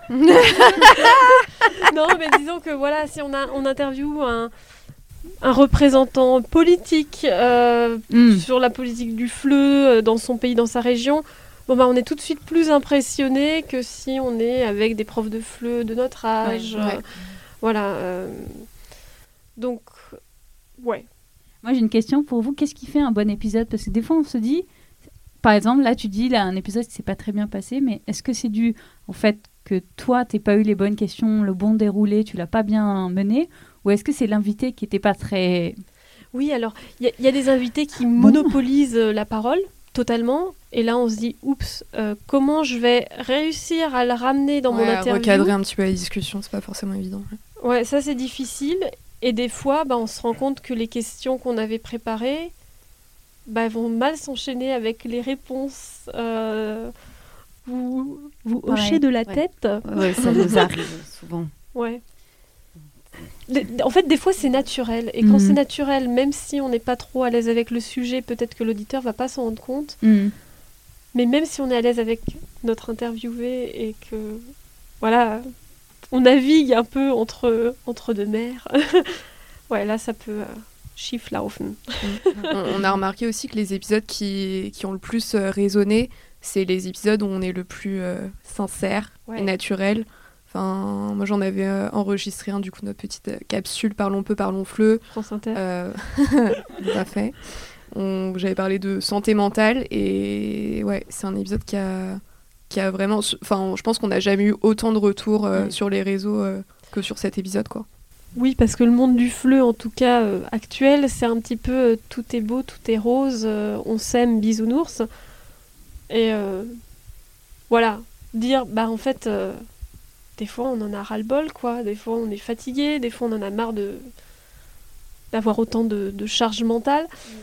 Non, mais disons que voilà, si on, a, on interviewe un, un représentant politique euh, Mm. sur la politique du fleu euh, dans son pays, dans sa région, bon bah on est tout de suite plus impressionné que si on est avec des profs de fleu de notre âge. Ouais, ouais. euh, voilà. euh, donc, ouais. Moi, j'ai une question pour vous. Qu'est-ce qui fait un bon épisode? Parce que des fois, on se dit... Par exemple, là, tu dis, là, un épisode qui s'est pas très bien passé, mais est-ce que c'est dû au fait que toi, t'aies pas eu les bonnes questions, le bon déroulé, tu l'as pas bien mené? Ou est-ce que c'est l'invité qui était pas très... Oui, alors, il y, a- il y a des invités qui monopolisent euh, la parole totalement. Et là, on se dit, oups, euh, comment je vais réussir à le ramener dans mon Ouais, interview? recadrer un petit peu la discussion, c'est pas forcément évident. Ouais, ça, c'est difficile. Et des fois, bah, on se rend compte que les questions qu'on avait préparées bah, elles vont mal s'enchaîner avec les réponses. Euh, vous vous Pareil, hochez de la ouais. tête. Ouais, ça nous arrive souvent. Ouais. Les- En fait, des fois, c'est naturel. Et quand Mhm. c'est naturel, même si on n'est pas trop à l'aise avec le sujet, peut-être que l'auditeur va pas s'en rendre compte. Mm. Mais même si on est à l'aise avec notre interviewé et que, voilà, on navigue un peu entre, entre deux mers, ouais, là, ça peut euh, schieflaufen. on, on a remarqué aussi que les épisodes qui, qui ont le plus euh, résonné, c'est les épisodes où on est le plus euh, sincère Ouais. et naturel. Enfin, moi, j'en avais euh, enregistré un, du coup, notre petite euh, capsule Parlons peu, parlons fleu. France Inter. Euh, tout à fait. On- J'avais parlé de santé mentale et ouais, c'est un épisode qui a, qui a vraiment... Enfin, je pense qu'on n'a jamais eu autant de retours euh, Mm. sur les réseaux euh, que sur cet épisode, quoi. Oui, parce que le monde du fleu, en tout cas euh, actuel, c'est un petit peu euh, tout est beau, tout est rose, euh, on s'aime, bisounours. Et euh, voilà, dire, bah en fait, euh, des fois on en a ras-le-bol, quoi. Des fois on est fatigué, des fois on en a marre de d'avoir autant de, de charge mentale.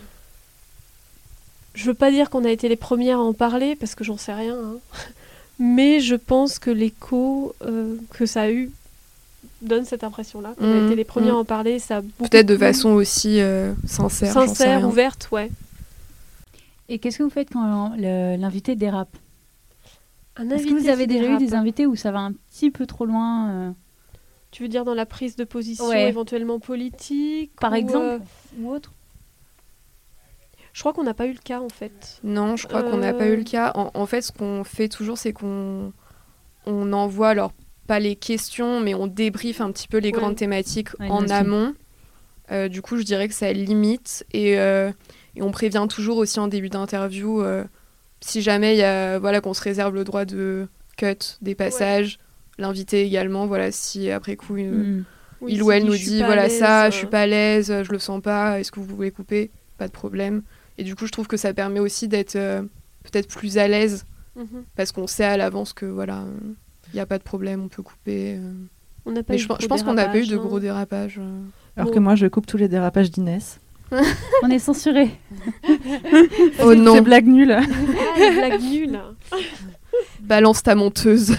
Je veux pas dire qu'on a été les premières à en parler, parce que j'en sais rien. hein. Mais je pense que l'écho euh, que ça a eu donne cette impression-là. On a Mhm, été les premières mhm. à en parler. Ça a beaucoup Peut-être de plu. façon aussi euh, sincère. j'en sais sincère, rien. ouverte, ouais. Et qu'est-ce que vous faites quand le- l'invité dérape? Un Est-ce que invité vous avez qui déjà eu dérape. des invités où ça va un petit peu trop loin euh, Tu veux dire dans la prise de position Ouais. éventuellement politique par ou, exemple, euh, ou autre? Je crois qu'on n'a pas eu le cas en fait. Non, je crois qu'on n'a Euh. pas eu le cas. En, en fait, ce qu'on fait toujours, c'est qu'on on envoie, alors pas les questions, mais on débriefe un petit peu les Ouais. grandes thématiques Ouais, en bien sûr. amont. Euh, du coup, je dirais que ça limite. Et, euh, et on prévient toujours aussi en début d'interview, euh, si jamais il y a, voilà, qu'on se réserve le droit de cut des passages. L'invité également, voilà, si après coup, euh, Hmm. Oui, il s'il ou elle dit, nous je suis dit, pas à voilà l'aise, ça, euh, je suis pas à l'aise, je le sens pas, est-ce que vous pouvez couper? Pas de problème. Et du coup, je trouve que ça permet aussi d'être euh, peut-être plus à l'aise mhm. parce qu'on sait à l'avance que voilà, il n'y a pas de problème, on peut couper. euh. On n'a pas Mais eu je, de je gros pense qu'on n'a pas eu de dérapages, gros hein. dérapages. euh. Alors Bon. que moi, je coupe tous les dérapages d'Inès. On est censuré. Oh non, Ces blagues nulles. Ah, les blagues nulles. balance ta monteuse.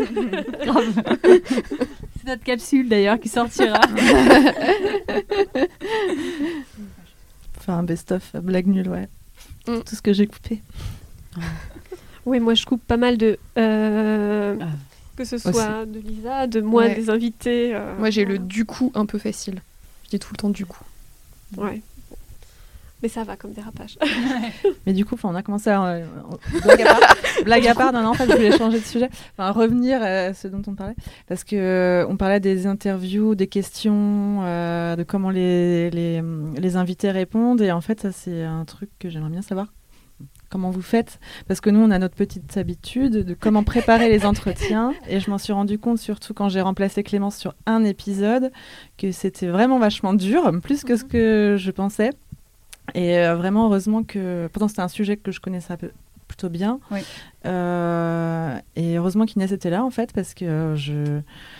C'est notre capsule d'ailleurs qui sortira. Enfin, un best-of, blague nulle, ouais. Mm. Tout ce que j'ai coupé. Oui, moi je coupe pas mal de. euh, Ah. Que ce soit de Lisa, de moi, Ouais. des invités. euh, Moi, j'ai le voilà. du coup un peu facile. Je dis tout le temps du coup. Ouais. Mais ça va comme dérapage. Mais du coup, 'fin, on a commencé à... euh, on- blague à part, blague à part, non, non, en fait, je voulais changer de sujet. Enfin, revenir à ce dont on parlait. Parce que euh, on parlait des interviews, des questions, euh, de comment les, les, les invités répondent. Et en fait, ça, c'est un truc que j'aimerais bien savoir. Comment vous faites? Parce que nous, on a notre petite habitude de comment préparer les entretiens. Et je m'en suis rendu compte, surtout quand j'ai remplacé Clémence sur un épisode, que c'était vraiment vachement dur, plus que ce que je pensais. Et euh, vraiment, heureusement que... Pourtant, c'était un sujet que je connaissais un peu plutôt bien. Oui. Euh, et heureusement qu'Inès était là, en fait, parce que euh, je...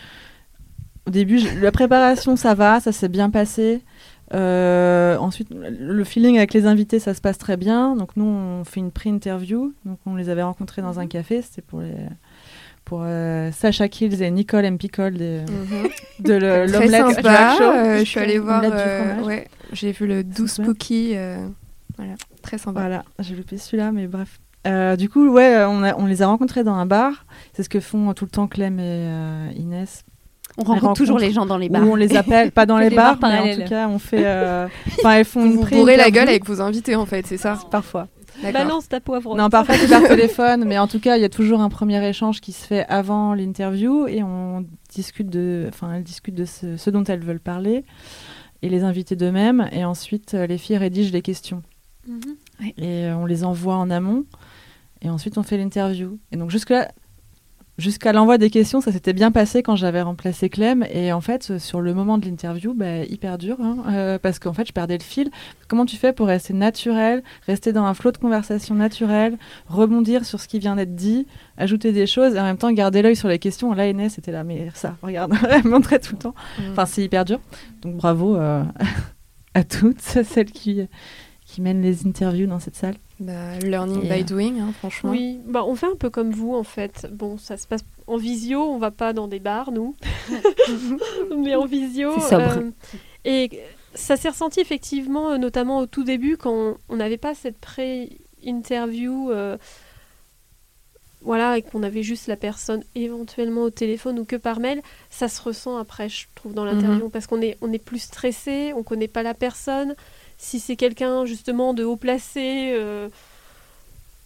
Au début, je- la préparation, ça va, ça s'est bien passé. Euh, ensuite, le feeling avec les invités, ça se passe très bien. Donc nous, on fait une pré-interview. Donc on les avait rencontrés dans un café. C'était pour les pour euh, Sacha Kills et Nicole M. Pickle de, de le- Très l'omelette sympa. drag show. euh, je suis allée voir. L'omelette du euh, fromage. ouais, j'ai vu le douze Sympa. Spooky. euh, voilà, très sympa. Voilà, j'ai loupé celui-là, mais bref. Euh, du coup, ouais, on, a- on les a rencontrés dans un bar. C'est ce que font tout le temps Clem et euh, Inès. On rencontre rencontres toujours les gens dans les bars. Où on les appelle, pas dans C'est les des bars, bars mais en parallèles. tout cas, on fait. euh, Enfin, elles font Vous une vous pré bourrez la gueule avec vos invités en fait, c'est ça? Parfois. D'accord. Balance ta poivre. Non, parfois c'est par téléphone, mais en tout cas, il y a toujours un premier échange qui se fait avant l'interview et on discute de, enfin, elles discutent de ce, ce dont elles veulent parler et les invités d'eux-mêmes. Et ensuite, euh, les filles rédigent les questions Mhm. et euh, on les envoie en amont. Et ensuite, on fait l'interview. Et donc jusque-là, jusqu'à l'envoi des questions, ça s'était bien passé quand j'avais remplacé Clem. Et en fait, euh, sur le moment de l'interview, bah, hyper dur, hein, euh, parce qu'en fait, je perdais le fil. Comment tu fais pour rester naturel, rester dans un flot de conversation naturel, rebondir sur ce qui vient d'être dit, ajouter des choses, et en même temps garder l'œil sur les questions. Là, Inès c'était là, mais ça, regarde, elle me montrait tout le temps. Mm. Enfin, c'est hyper dur. Donc bravo euh, à toutes celles qui, qui mènent les interviews dans cette salle. Bah, learning Et, by euh, doing, hein, franchement. Oui, bah, on fait un peu comme vous en fait. Bon, ça se passe en visio, on va pas dans des bars nous, mais en visio. C'est sobre. euh, et ça s'est ressenti effectivement, euh, notamment au tout début quand on n'avait pas cette pré-interview, euh, voilà, et qu'on avait juste la personne éventuellement au téléphone ou que par mail. Ça se ressent après, je trouve, dans l'interview, parce qu'on est, on est plus stressé, on connaît pas la personne. Si c'est quelqu'un justement de haut placé, euh, bah,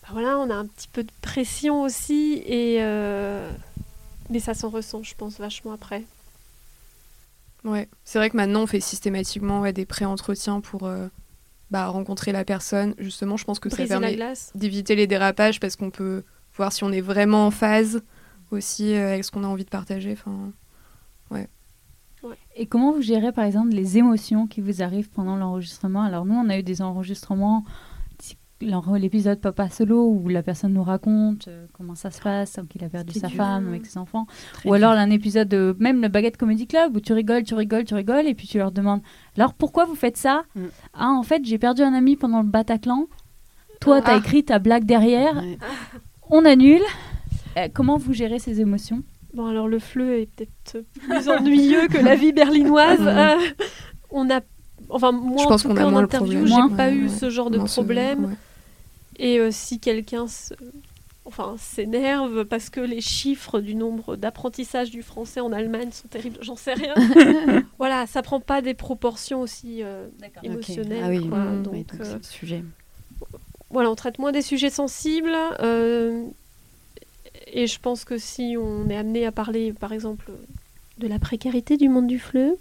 voilà, on a un petit peu de pression aussi, et euh, mais ça s'en ressent, je pense, vachement après. Ouais, c'est vrai que maintenant on fait systématiquement ouais, des pré-entretiens pour euh, bah, rencontrer la personne. Justement, je pense que Briser ça permet la glace. d'éviter les dérapages parce qu'on peut voir si on est vraiment en phase aussi euh, avec ce qu'on a envie de partager. Enfin, ouais. Et comment vous gérez par exemple les émotions qui vous arrivent pendant l'enregistrement? Alors nous, on a eu des enregistrements, l'épisode Papa Solo, où la personne nous raconte euh, comment ça se passe, donc il a perdu C'était sa dur. femme avec ses enfants. Très Ou alors dur. un épisode de même le Baguette Comedy Club, où tu rigoles, tu rigoles, tu rigoles, et puis tu leur demandes alors pourquoi vous faites ça? Mm. Ah, en fait, j'ai perdu un ami pendant le Bataclan. Toi, t'as Ah. écrit ta blague derrière. Ouais. On annule. Euh, comment vous gérez ces émotions? Bon, alors le fleu est peut-être plus ennuyeux que la vie berlinoise. Mhm. Euh, on a, enfin moi Je en pense tout qu'on cas a en moins le interview, problème. j'ai pas Ouais, eu ouais. ce genre de Moins ce- problème. ouais. Et euh, si quelqu'un se- enfin, s'énerve parce que les chiffres du nombre d'apprentissages du français en Allemagne sont terribles, j'en sais rien. Voilà, ça prend pas des proportions aussi euh, Ok. émotionnelles. Ah oui, quoi. mm, Donc, oui, donc euh, c'est le sujet. voilà, on traite moins des sujets sensibles. euh, et je pense que si on est amené à parler, par exemple, de la précarité du monde du fleu,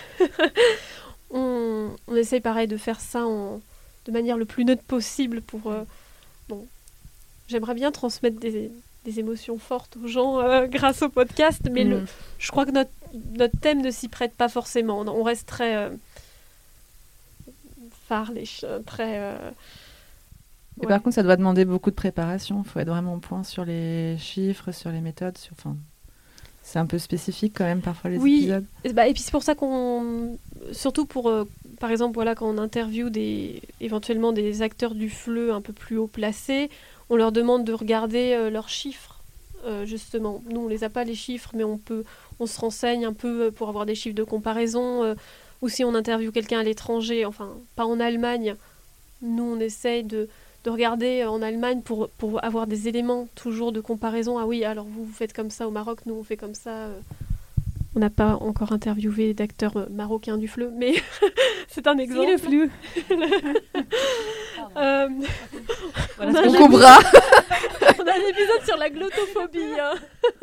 on, on essaye pareil de faire ça en, de manière le plus neutre possible pour... euh, bon, j'aimerais bien transmettre des, des émotions fortes aux gens euh, grâce au podcast, mais le, Mm. je crois que notre, notre thème ne s'y prête pas forcément. On reste très... Euh, farlish, très... euh, Et ouais. par contre, ça doit demander beaucoup de préparation. Il faut être vraiment au point sur les chiffres, sur les méthodes. Sur... Enfin, c'est un peu spécifique quand même parfois les Oui. épisodes. Et, bah, et puis c'est pour ça qu'on, surtout pour, euh, par exemple, voilà, quand on interviewe des, éventuellement des acteurs du fleu un peu plus haut placés, on leur demande de regarder euh, leurs chiffres, euh, justement. Nous, on les a pas les chiffres, mais on peut, on se renseigne un peu pour avoir des chiffres de comparaison. Euh, ou si on interviewe quelqu'un à l'étranger, enfin, pas en Allemagne, nous, on essaye de, de regarder en Allemagne pour, pour avoir des éléments toujours de comparaison. Ah oui, alors vous, vous faites comme ça au Maroc, nous, on fait comme ça. euh. On n'a pas encore interviewé d'acteurs euh, marocains du fleu, mais c'est un exemple. le flux. Euh, Voilà on, ce a qu'on un Cobra. on a un épisode sur la glottophobie. hein.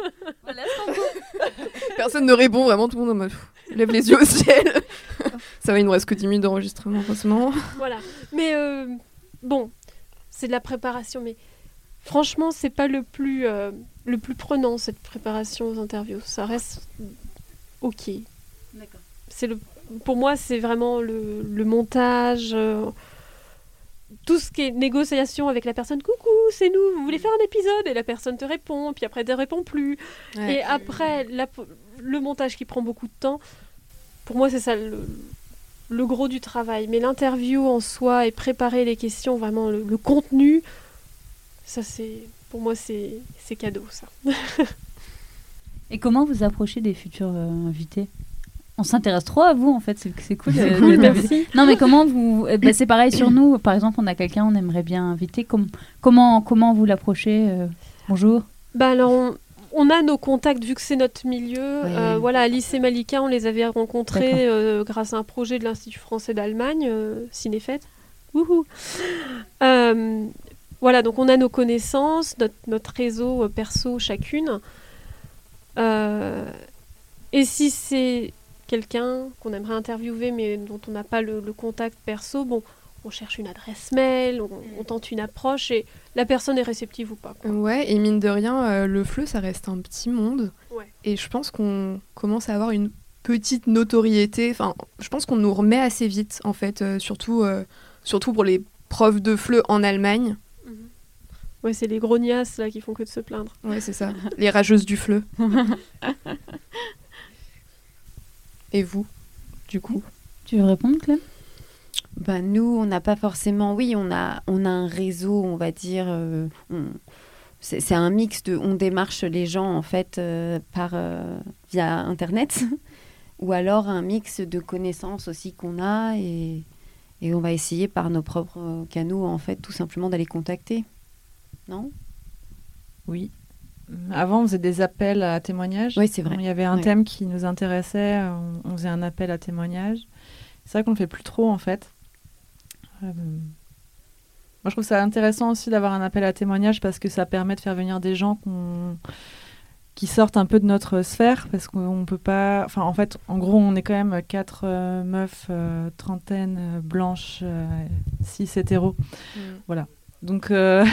Personne ne répond, vraiment tout le monde en mode, pff, lève les yeux au ciel. Ça va, il nous reste que dix minutes d'enregistrement en ce moment. Voilà. Mais euh, bon, c'est de la préparation, mais franchement, c'est pas le plus, euh, le plus prenant, cette préparation aux interviews. Ça reste ok. D'accord. C'est le, pour moi, c'est vraiment le, le montage, euh, tout ce qui est négociation avec la personne. Coucou, c'est nous, vous voulez faire un épisode? Et la personne te répond, puis après, elle te répond plus. Ouais. Et après, la- le montage qui prend beaucoup de temps, pour moi, c'est ça le, le gros du travail. Mais l'interview en soi et préparer les questions, vraiment le, le contenu, ça, c'est, pour moi, c'est, c'est cadeau, ça. Et comment vous approchez des futurs euh, invités? On s'intéresse trop à vous en fait, c'est, c'est cool. C'est euh, cool, de- merci. Non mais comment vous... eh ben, c'est pareil sur nous, par exemple on a quelqu'un on aimerait bien inviter, Com- comment, comment vous l'approchez euh, Bonjour. Bah alors, on, on a nos contacts, vu que c'est notre milieu. Oui, Euh, oui. voilà, Alice et Malika, on les avait D'accord. rencontrés euh, grâce à un projet de l'Institut français d'Allemagne, euh, Cinéfête. Wouhou. Euh, voilà, donc on a nos connaissances, notre, notre réseau euh, perso chacune. Euh, et si c'est quelqu'un qu'on aimerait interviewer mais dont on n'a pas le, le contact perso, bon, on cherche une adresse mail, on, on tente une approche et la personne est réceptive ou pas. quoi. Ouais, et mine de rien, euh, le fleu, ça reste un petit monde. Ouais. Et je pense qu'on commence à avoir une petite notoriété. Enfin, je pense qu'on nous remet assez vite, en fait, euh, surtout, euh, surtout pour les profs de fleu en Allemagne. Ouais, c'est les grognasses là qui font que de se plaindre. Ouais, c'est ça. Les rageuses du fleu. Et vous, du coup? Tu veux répondre Clem? Bah, nous, on n'a pas forcément... Oui, on a, on a un réseau, on va dire... euh, on- c'est, c'est un mix de... On démarche les gens, en fait, euh, par, euh, via Internet. Ou alors un mix de connaissances aussi qu'on a. Et, et on va essayer par nos propres canaux, en fait, tout simplement d'aller contacter. Non? Oui. Avant, on faisait des appels à témoignages. Oui, c'est vrai. Il y avait un Ouais. thème qui nous intéressait, on, on faisait un appel à témoignages. C'est vrai qu'on ne le fait plus trop, en fait. Euh, Moi, je trouve ça intéressant aussi d'avoir un appel à témoignage parce que ça permet de faire venir des gens qu'on... qui sortent un peu de notre sphère parce qu'on peut pas... Enfin, en fait, en gros, on est quand même quatre euh, meufs, euh, trentaine, euh, blanches, euh, six hétéros. Mm. Voilà. Donc, euh...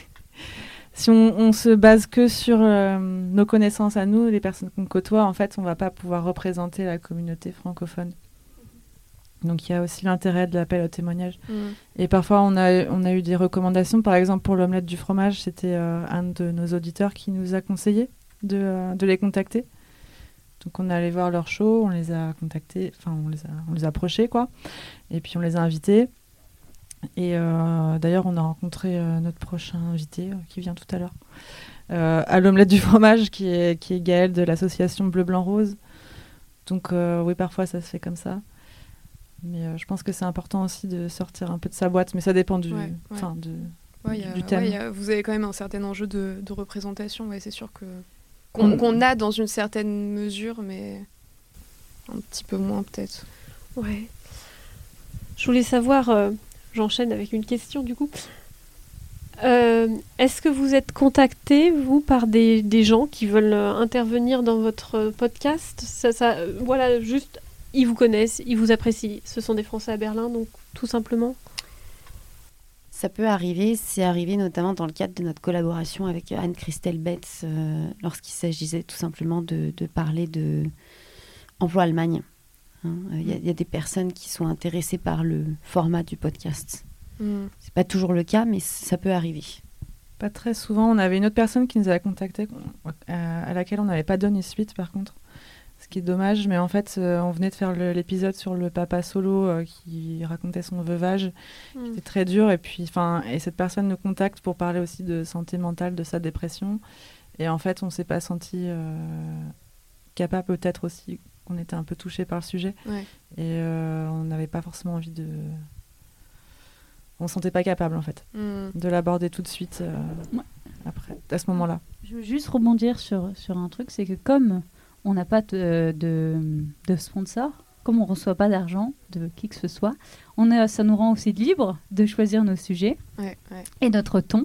si on, on se base que sur euh, nos connaissances à nous, les personnes qu'on côtoie, en fait, on va pas pouvoir représenter la communauté francophone. Donc, il y a aussi l'intérêt de l'appel au témoignage. Mm. Et parfois, on a, on a eu des recommandations. Par exemple, pour l'omelette du fromage, c'était euh, un de nos auditeurs qui nous a conseillé de, euh, de les contacter. Donc, on est allé voir leur show, on les a contactés, enfin, on les a, on les a approchés, quoi. Et puis, on les a invités. Et euh, d'ailleurs, on a rencontré euh, notre prochain invité euh, qui vient tout à l'heure euh, à l'omelette du fromage, qui est, qui est Gaël de l'association Bleu Blanc Rose. Donc euh, oui, parfois ça se fait comme ça. Mais euh, je pense que c'est important aussi de sortir un peu de sa boîte, mais ça dépend du, ouais, ouais. du, ouais, du a, thème. Ouais, a, vous avez quand même un certain enjeu de, de représentation, ouais, c'est sûr que qu'on, qu'on a dans une certaine mesure, mais un petit peu moins peut-être. Ouais. Je voulais savoir... Euh... J'enchaîne avec une question du coup. Euh, est-ce que vous êtes contacté, vous, par des, des gens qui veulent euh, intervenir dans votre podcast ? ça, ça, euh, Voilà, juste, ils vous connaissent, ils vous apprécient. Ce sont des Français à Berlin, donc tout simplement. Ça peut arriver. C'est arrivé notamment dans le cadre de notre collaboration avec Anne-Christelle Betz, euh, lorsqu'il s'agissait tout simplement de, de parler de Emploi Allemagne. Il hein, euh, y, y a des personnes qui sont intéressées par le format du podcast. Mm. C'est pas toujours le cas, mais ça peut arriver. Pas très souvent. On avait une autre personne qui nous a contacté, euh, à laquelle on n'avait pas donné suite, par contre. Ce qui est dommage, mais en fait, euh, on venait de faire le, l'épisode sur le papa solo euh, qui racontait son veuvage. Mm. C'était très dur. Et puis, enfin, et cette personne nous contacte pour parler aussi de santé mentale, de sa dépression. Et en fait, on s'est pas senti euh, capable, peut-être aussi. On était un peu touchés par le sujet ouais. et euh, on n'avait pas forcément envie de... On ne se sentait pas capable, en fait, mmh. de l'aborder tout de suite euh, ouais. après, à ce moment-là. Je veux juste rebondir sur, sur un truc, c'est que comme on n'a pas de, de, de sponsor, comme on ne reçoit pas d'argent de qui que ce soit, on est, ça nous rend aussi libre de choisir nos sujets ouais, ouais. et notre ton.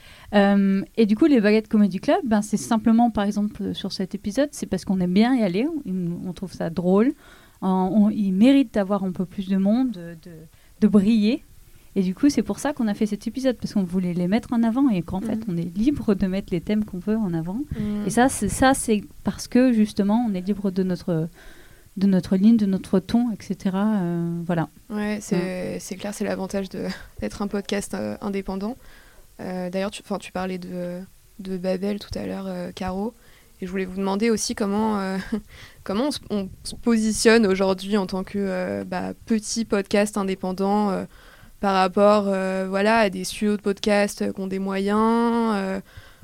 Euh, et du coup, les Baguettes Comedy Club, ben, c'est simplement, par exemple, sur cet épisode, c'est parce qu'on aime bien y aller, on, on trouve ça drôle, on, on, il mérite d'avoir un peu plus de monde, de, de, de briller. Et du coup, c'est pour ça qu'on a fait cet épisode, parce qu'on voulait les mettre en avant et qu'en mmh. fait, on est libre de mettre les thèmes qu'on veut en avant. Mmh. Et ça c'est, ça, c'est parce que, justement, on est libre de notre, de notre ligne, de notre ton, et cetera. Euh, voilà. Ouais, c'est, ouais. c'est clair, c'est l'avantage de, d'être un podcast euh, indépendant. Euh, d'ailleurs, tu, tu parlais de, de Babel tout à l'heure, euh, Caro, et je voulais vous demander aussi comment, euh, comment on, se, on se positionne aujourd'hui en tant que euh, bah, petit podcast indépendant euh, par rapport euh, voilà, à des studios de podcast qui ont des moyens, euh,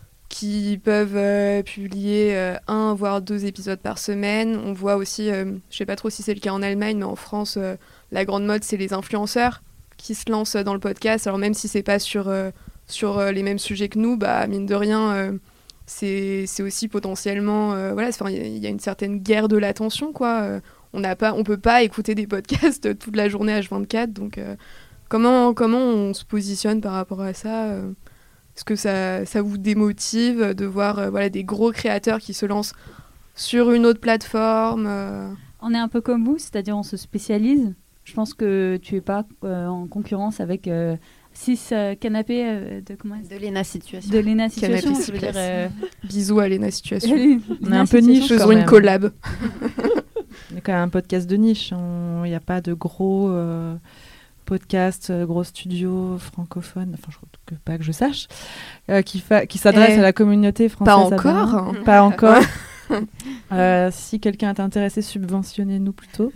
qui peuvent euh, publier euh, un voire deux épisodes par semaine. On voit aussi, euh, je ne sais pas trop si c'est le cas en Allemagne, mais en France, euh, la grande mode, c'est les influenceurs qui se lancent dans le podcast. Alors même si ce n'est pas sur... Euh, sur euh, les mêmes sujets que nous, bah, mine de rien, euh, c'est, c'est aussi potentiellement... Euh, voilà, il y a une certaine guerre de l'attention, quoi. Euh, on n'a pas, on peut pas écouter des podcasts toute la journée H vingt-quatre, donc euh, comment, comment on se positionne par rapport à ça euh, Est-ce que ça, ça vous démotive de voir euh, voilà, des gros créateurs qui se lancent sur une autre plateforme euh... On est un peu comme vous, c'est-à-dire on se spécialise. Je pense que tu es pas euh, en concurrence avec... Euh, six euh, canapés euh, de comment de Léna Situation. De Léna Situation, je veux dire, euh... bisous à Léna Situation. On est un peu niche, faisons une collab. On est quand même un podcast de niche. Il n'y a pas de gros euh, podcasts, euh, gros studios francophones. Enfin, je crois que pas que je sache, euh, qui, fa- qui s'adressent eh, à la communauté française. Pas encore. Hein. Pas encore. euh, si quelqu'un est intéressé, subventionnez-nous plutôt.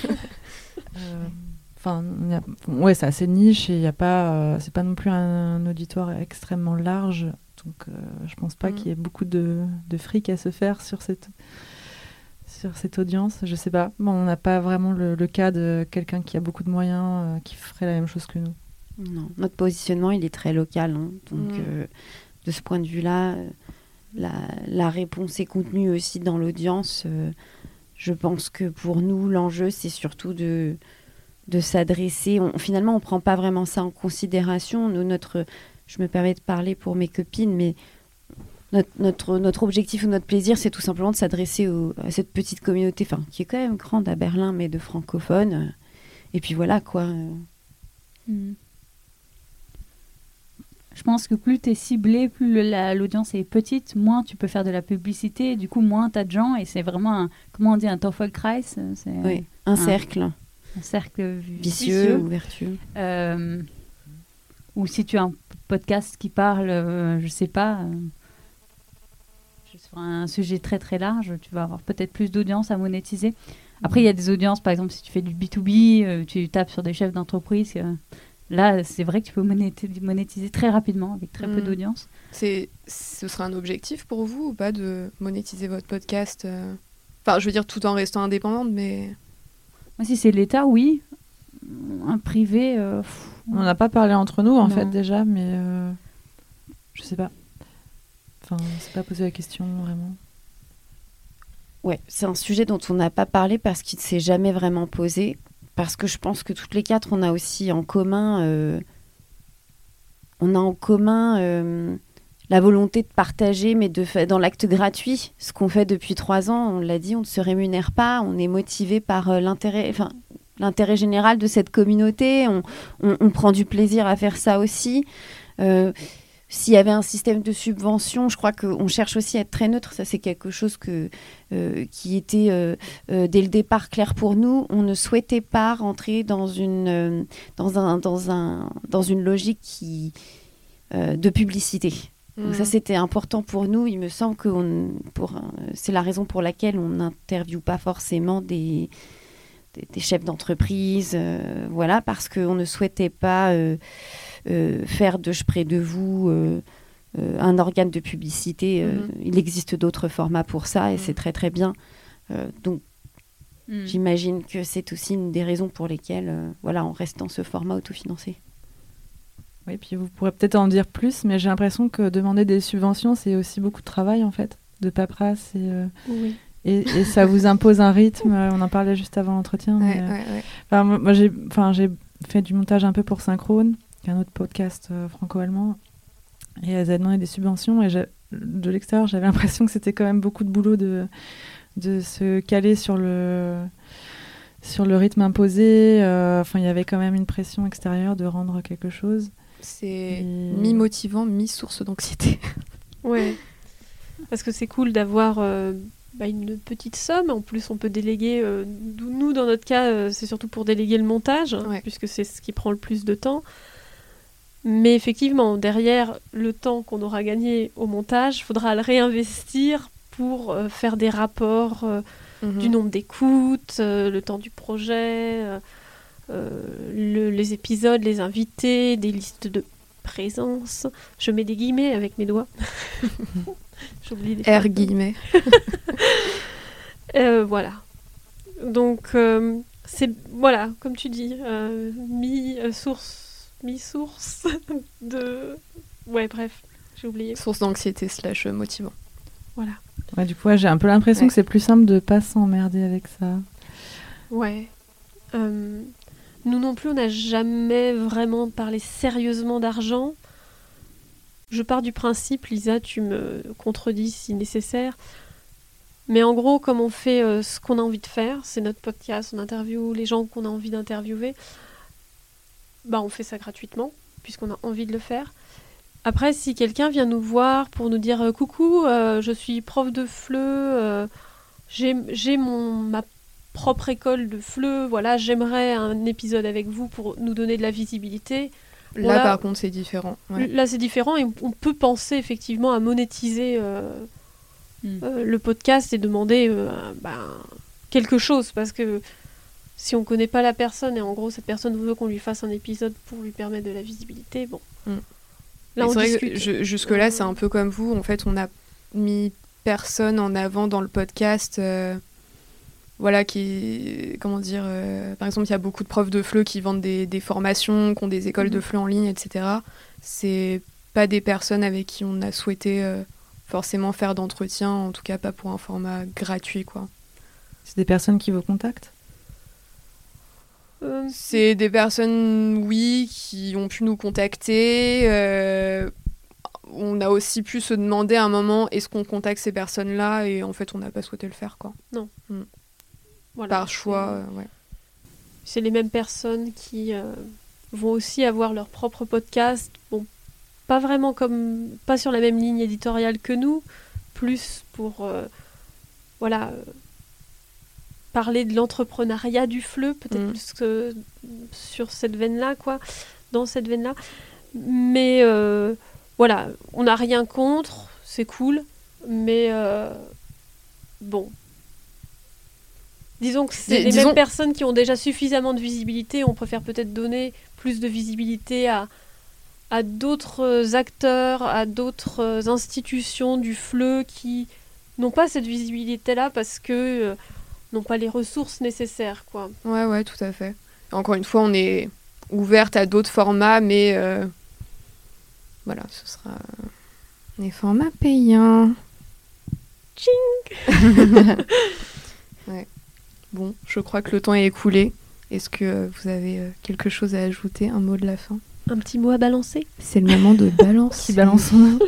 euh, Enfin, y a, ouais, c'est assez niche et y a pas, euh, c'est pas non plus un, un auditoire extrêmement large, donc euh, je pense pas mmh. qu'il y ait beaucoup de, de fric à se faire sur cette, sur cette audience. Je sais pas. Bon, on n'a pas vraiment le, le cas de quelqu'un qui a beaucoup de moyens euh, qui ferait la même chose que nous. Non, notre positionnement il est très local, hein, donc mmh. euh, de ce point de vue-là, euh, la, la réponse est contenue aussi dans l'audience. Euh, je pense que pour nous, l'enjeu c'est surtout de de s'adresser. On, finalement, on ne prend pas vraiment ça en considération. Nous, notre, je me permets de parler pour mes copines, mais notre, notre, notre objectif ou notre plaisir, c'est tout simplement de s'adresser au, à cette petite communauté, enfin, qui est quand même grande à Berlin, mais de francophones. Et puis voilà, quoi. Mmh. Je pense que plus tu es ciblé, plus le, la, l'audience est petite, moins tu peux faire de la publicité, et du coup, moins tu as de gens, et c'est vraiment un, comment on dit, un Teufelskreis, c'est oui, un, un cercle. Un cercle vicieux, vicieux. Ou vertueux. Euh, ou si tu as un podcast qui parle, euh, je sais pas, euh, sur un sujet très très large, tu vas avoir peut-être plus d'audience à monétiser. Après, il y a des audiences, par exemple, si tu fais du B deux B, euh, tu tapes sur des chefs d'entreprise, euh, là, c'est vrai que tu peux monétiser, monétiser très rapidement avec très mmh. peu d'audience. C'est, ce serait un objectif pour vous ou pas de monétiser votre podcast euh... Enfin, je veux dire, tout en restant indépendante, mais... Moi, si c'est l'État, oui. Un privé... Euh, pff, on n'en a pas parlé entre nous, en non. fait, déjà, mais... Euh, je sais pas. Enfin, on s'est pas posé la question, vraiment. Ouais, c'est un sujet dont on n'a pas parlé parce qu'il ne s'est jamais vraiment posé. Parce que je pense que toutes les quatre, on a aussi en commun, euh, on a en commun euh, la volonté de partager, mais de fa- dans l'acte gratuit. Ce qu'on fait depuis trois ans, on l'a dit, on ne se rémunère pas, on est motivé par euh, l'intérêt, enfin, l'intérêt général de cette communauté. On, on, on prend du plaisir à faire ça aussi. Euh, S'il y avait un système de subvention, je crois qu'on cherche aussi à être très neutre. Ça, c'est quelque chose que, euh, qui était euh, euh, dès le départ clair pour nous. On ne souhaitait pas rentrer dans une, euh, dans un, dans un, dans une logique qui, euh, de publicité. Mmh. Donc ça, c'était important pour nous. Il me semble que on, pour, euh, c'est la raison pour laquelle on n'interviewe pas forcément des, des, des chefs d'entreprise. Euh, voilà, parce qu'on ne souhaitait pas... Euh, Euh, faire de Je Près de vous euh, euh, un organe de publicité. Euh, mmh. Il existe d'autres formats pour ça et mmh. c'est très très bien. Euh, donc mmh. j'imagine que c'est aussi une des raisons pour lesquelles euh, voilà, on reste dans ce format autofinancé. Oui, puis vous pourrez peut-être en dire plus, mais j'ai l'impression que demander des subventions, c'est aussi beaucoup de travail en fait, de paperasse et, euh, oui. et, et ça vous impose un rythme. On en parlait juste avant l'entretien. Ouais, mais, ouais, ouais. Enfin, moi, moi j'ai, enfin, j'ai fait du montage un peu pour Synchrone, qui est un autre podcast euh, franco-allemand, et elles avaient demandé des subventions, et de l'extérieur, j'avais l'impression que c'était quand même beaucoup de boulot de, de se caler sur le, sur le rythme imposé. Enfin, euh, il y avait quand même une pression extérieure de rendre quelque chose. C'est et... mi-motivant, mi-source d'anxiété. Ouais, parce que c'est cool d'avoir euh, bah, une petite somme. En plus, on peut déléguer. Euh, nous, dans notre cas, euh, c'est surtout pour déléguer le montage, ouais. puisque c'est ce qui prend le plus de temps. Mais effectivement, derrière le temps qu'on aura gagné au montage, il faudra le réinvestir pour euh, faire des rapports euh, mmh. du nombre d'écoutes, euh, le temps du projet, euh, euh, le, les épisodes, les invités, des listes de présence. Je mets des guillemets avec mes doigts. J'oublie des R guillemets. euh, voilà. Donc, euh, c'est, voilà, comme tu dis, euh, mi-source. mi-source de... Ouais, bref, j'ai oublié. Source d'anxiété slash motivant. Voilà. Ouais, du coup, ouais, j'ai un peu l'impression ouais. que c'est plus simple de pas s'emmerder avec ça. Ouais. Euh, nous non plus, on n'a jamais vraiment parlé sérieusement d'argent. Je pars du principe, Lisa, tu me contredis si nécessaire, mais en gros, comme on fait euh, ce qu'on a envie de faire, c'est notre podcast, on interviewe les gens qu'on a envie d'interviewer, bah, on fait ça gratuitement, puisqu'on a envie de le faire. Après, si quelqu'un vient nous voir pour nous dire euh, « Coucou, euh, je suis prof de F L E, euh, j'ai, j'ai mon, ma propre école de F L E, voilà, j'aimerais un épisode avec vous pour nous donner de la visibilité. » Là, bon, là, par contre, c'est différent. Ouais. Là, c'est différent et on peut penser effectivement à monétiser euh, mm. euh, le podcast et demander euh, bah, quelque chose, parce que si on connaît pas la personne et en gros cette personne veut qu'on lui fasse un épisode pour lui permettre de la visibilité, bon. Mm. Là, on c'est vrai discute. que je, jusque-là, euh... c'est un peu comme vous. En fait, on a mis personne en avant dans le podcast. Euh, voilà, qui... Comment dire euh, par exemple, il y a beaucoup de profs de F L E qui vendent des, des formations, qui ont des écoles mm. de F L E en ligne, et cetera. C'est pas des personnes avec qui on a souhaité euh, forcément faire d'entretien, en tout cas pas pour un format gratuit, quoi. C'est des personnes qui vous contactent ? Euh, C'est des personnes, oui, qui ont pu nous contacter. Euh, on a aussi pu se demander à un moment, est-ce qu'on contacte ces personnes-là ? Et en fait, on n'a pas souhaité le faire, quoi. Non. Mm. Voilà, Par choix, c'est, euh, ouais. c'est les mêmes personnes qui euh, vont aussi avoir leur propre podcast. Bon, pas vraiment comme... Pas sur la même ligne éditoriale que nous, plus pour... Euh, voilà... Euh, parler de l'entrepreneuriat du F L E, peut-être Mm. plus que sur cette veine-là, quoi, dans cette veine-là. Mais euh, voilà, on n'a rien contre, c'est cool, mais euh, bon. Disons que c'est Dis- les disons- mêmes personnes qui ont déjà suffisamment de visibilité, on préfère peut-être donner plus de visibilité à, à d'autres acteurs, à d'autres institutions du F L E qui n'ont pas cette visibilité-là parce que... Euh, n'ont pas les ressources nécessaires, quoi. Ouais, ouais, tout à fait. Encore une fois, on est ouverte à d'autres formats, mais euh, voilà, ce sera des formats payants. Ching. Ouais. Bon, je crois que le temps est écoulé. Est-ce que vous avez euh, quelque chose à ajouter, un mot de la fin ? Un petit mot à balancer ? C'est le moment de balancer. Qui balance son main.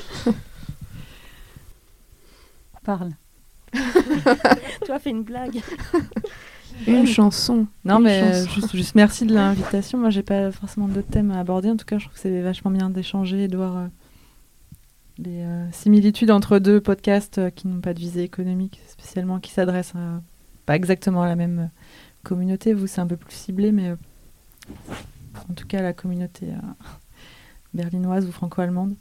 Parle. Tu as fait une blague. Une chanson. Non, Une mais euh, chanson. juste, juste merci de l'invitation. Moi, j'ai pas forcément d'autres thèmes à aborder. En tout cas, je trouve que c'est vachement bien d'échanger et de voir euh, les euh, similitudes entre deux podcasts euh, qui n'ont pas de visée économique, spécialement qui s'adressent à, pas exactement à la même euh, communauté. Vous, c'est un peu plus ciblé, mais euh, en tout cas, la communauté euh, berlinoise ou franco-allemande.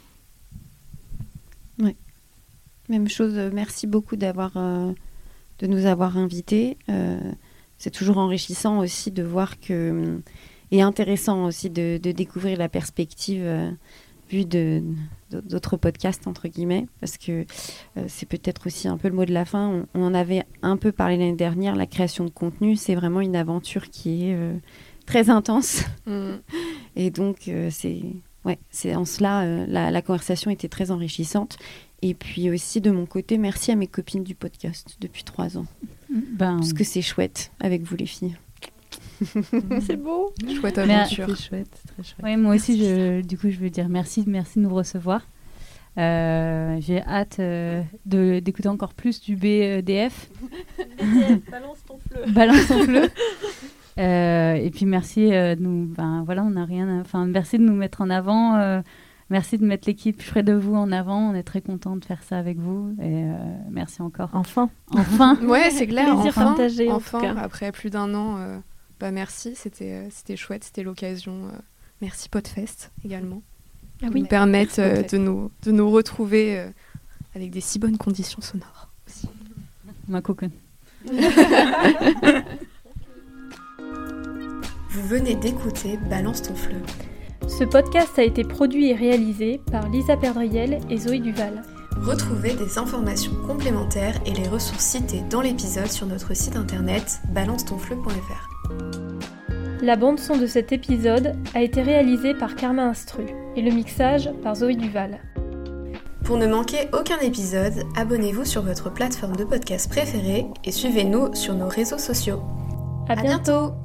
Même chose, euh, merci beaucoup d'avoir, euh, de nous avoir invités. Euh, c'est toujours enrichissant aussi de voir que... Et intéressant aussi de, de découvrir la perspective euh, vue de, de, d'autres podcasts, entre guillemets, parce que euh, c'est peut-être aussi un peu le mot de la fin. On, on en avait un peu parlé l'année dernière, la création de contenu, c'est vraiment une aventure qui est euh, très intense. Mm. Et donc, euh, c'est, ouais, c'est en cela, euh, la, la conversation était très enrichissante. Et puis aussi, de mon côté, merci à mes copines du podcast depuis trois ans. Ben, Parce que c'est chouette avec vous, les filles. C'est beau. Chouette Mais, aventure. C'est chouette, c'est très chouette. ouais, moi aussi, je, du coup, je veux dire merci, merci de nous recevoir. Euh, j'ai hâte euh, de, d'écouter encore plus du B D F. Balance ton fleu. Balance ton fleu. Euh, et puis merci euh, de nous, ben voilà, on n'a rien, enfin merci de nous mettre en avant. Euh, Merci de mettre l'équipe Près de vous en avant. On est très content de faire ça avec vous. Et euh, merci encore. Enfin. Enfin. Ouais, c'est clair. Plaisir Enfin, partagé, en enfin tout cas. après plus d'un an, euh, bah merci. C'était, euh, c'était chouette. C'était l'occasion. euh, merci Podfest également. Ah de oui. nous permettre euh, Podfest. de, nous, de nous retrouver euh, avec des si bonnes conditions sonores. Aussi. Ma coconne. Vous venez d'écouter Balance ton fleu. Ce podcast a été produit et réalisé par Lisa Perdriel et Zoé Duval. Retrouvez des informations complémentaires et les ressources citées dans l'épisode sur notre site internet balance ton fleu point f r. La bande-son de cet épisode a été réalisée par Karma Instru et le mixage par Zoé Duval. Pour ne manquer aucun épisode, abonnez-vous sur votre plateforme de podcast préférée et suivez-nous sur nos réseaux sociaux. À À bientôt. bientôt.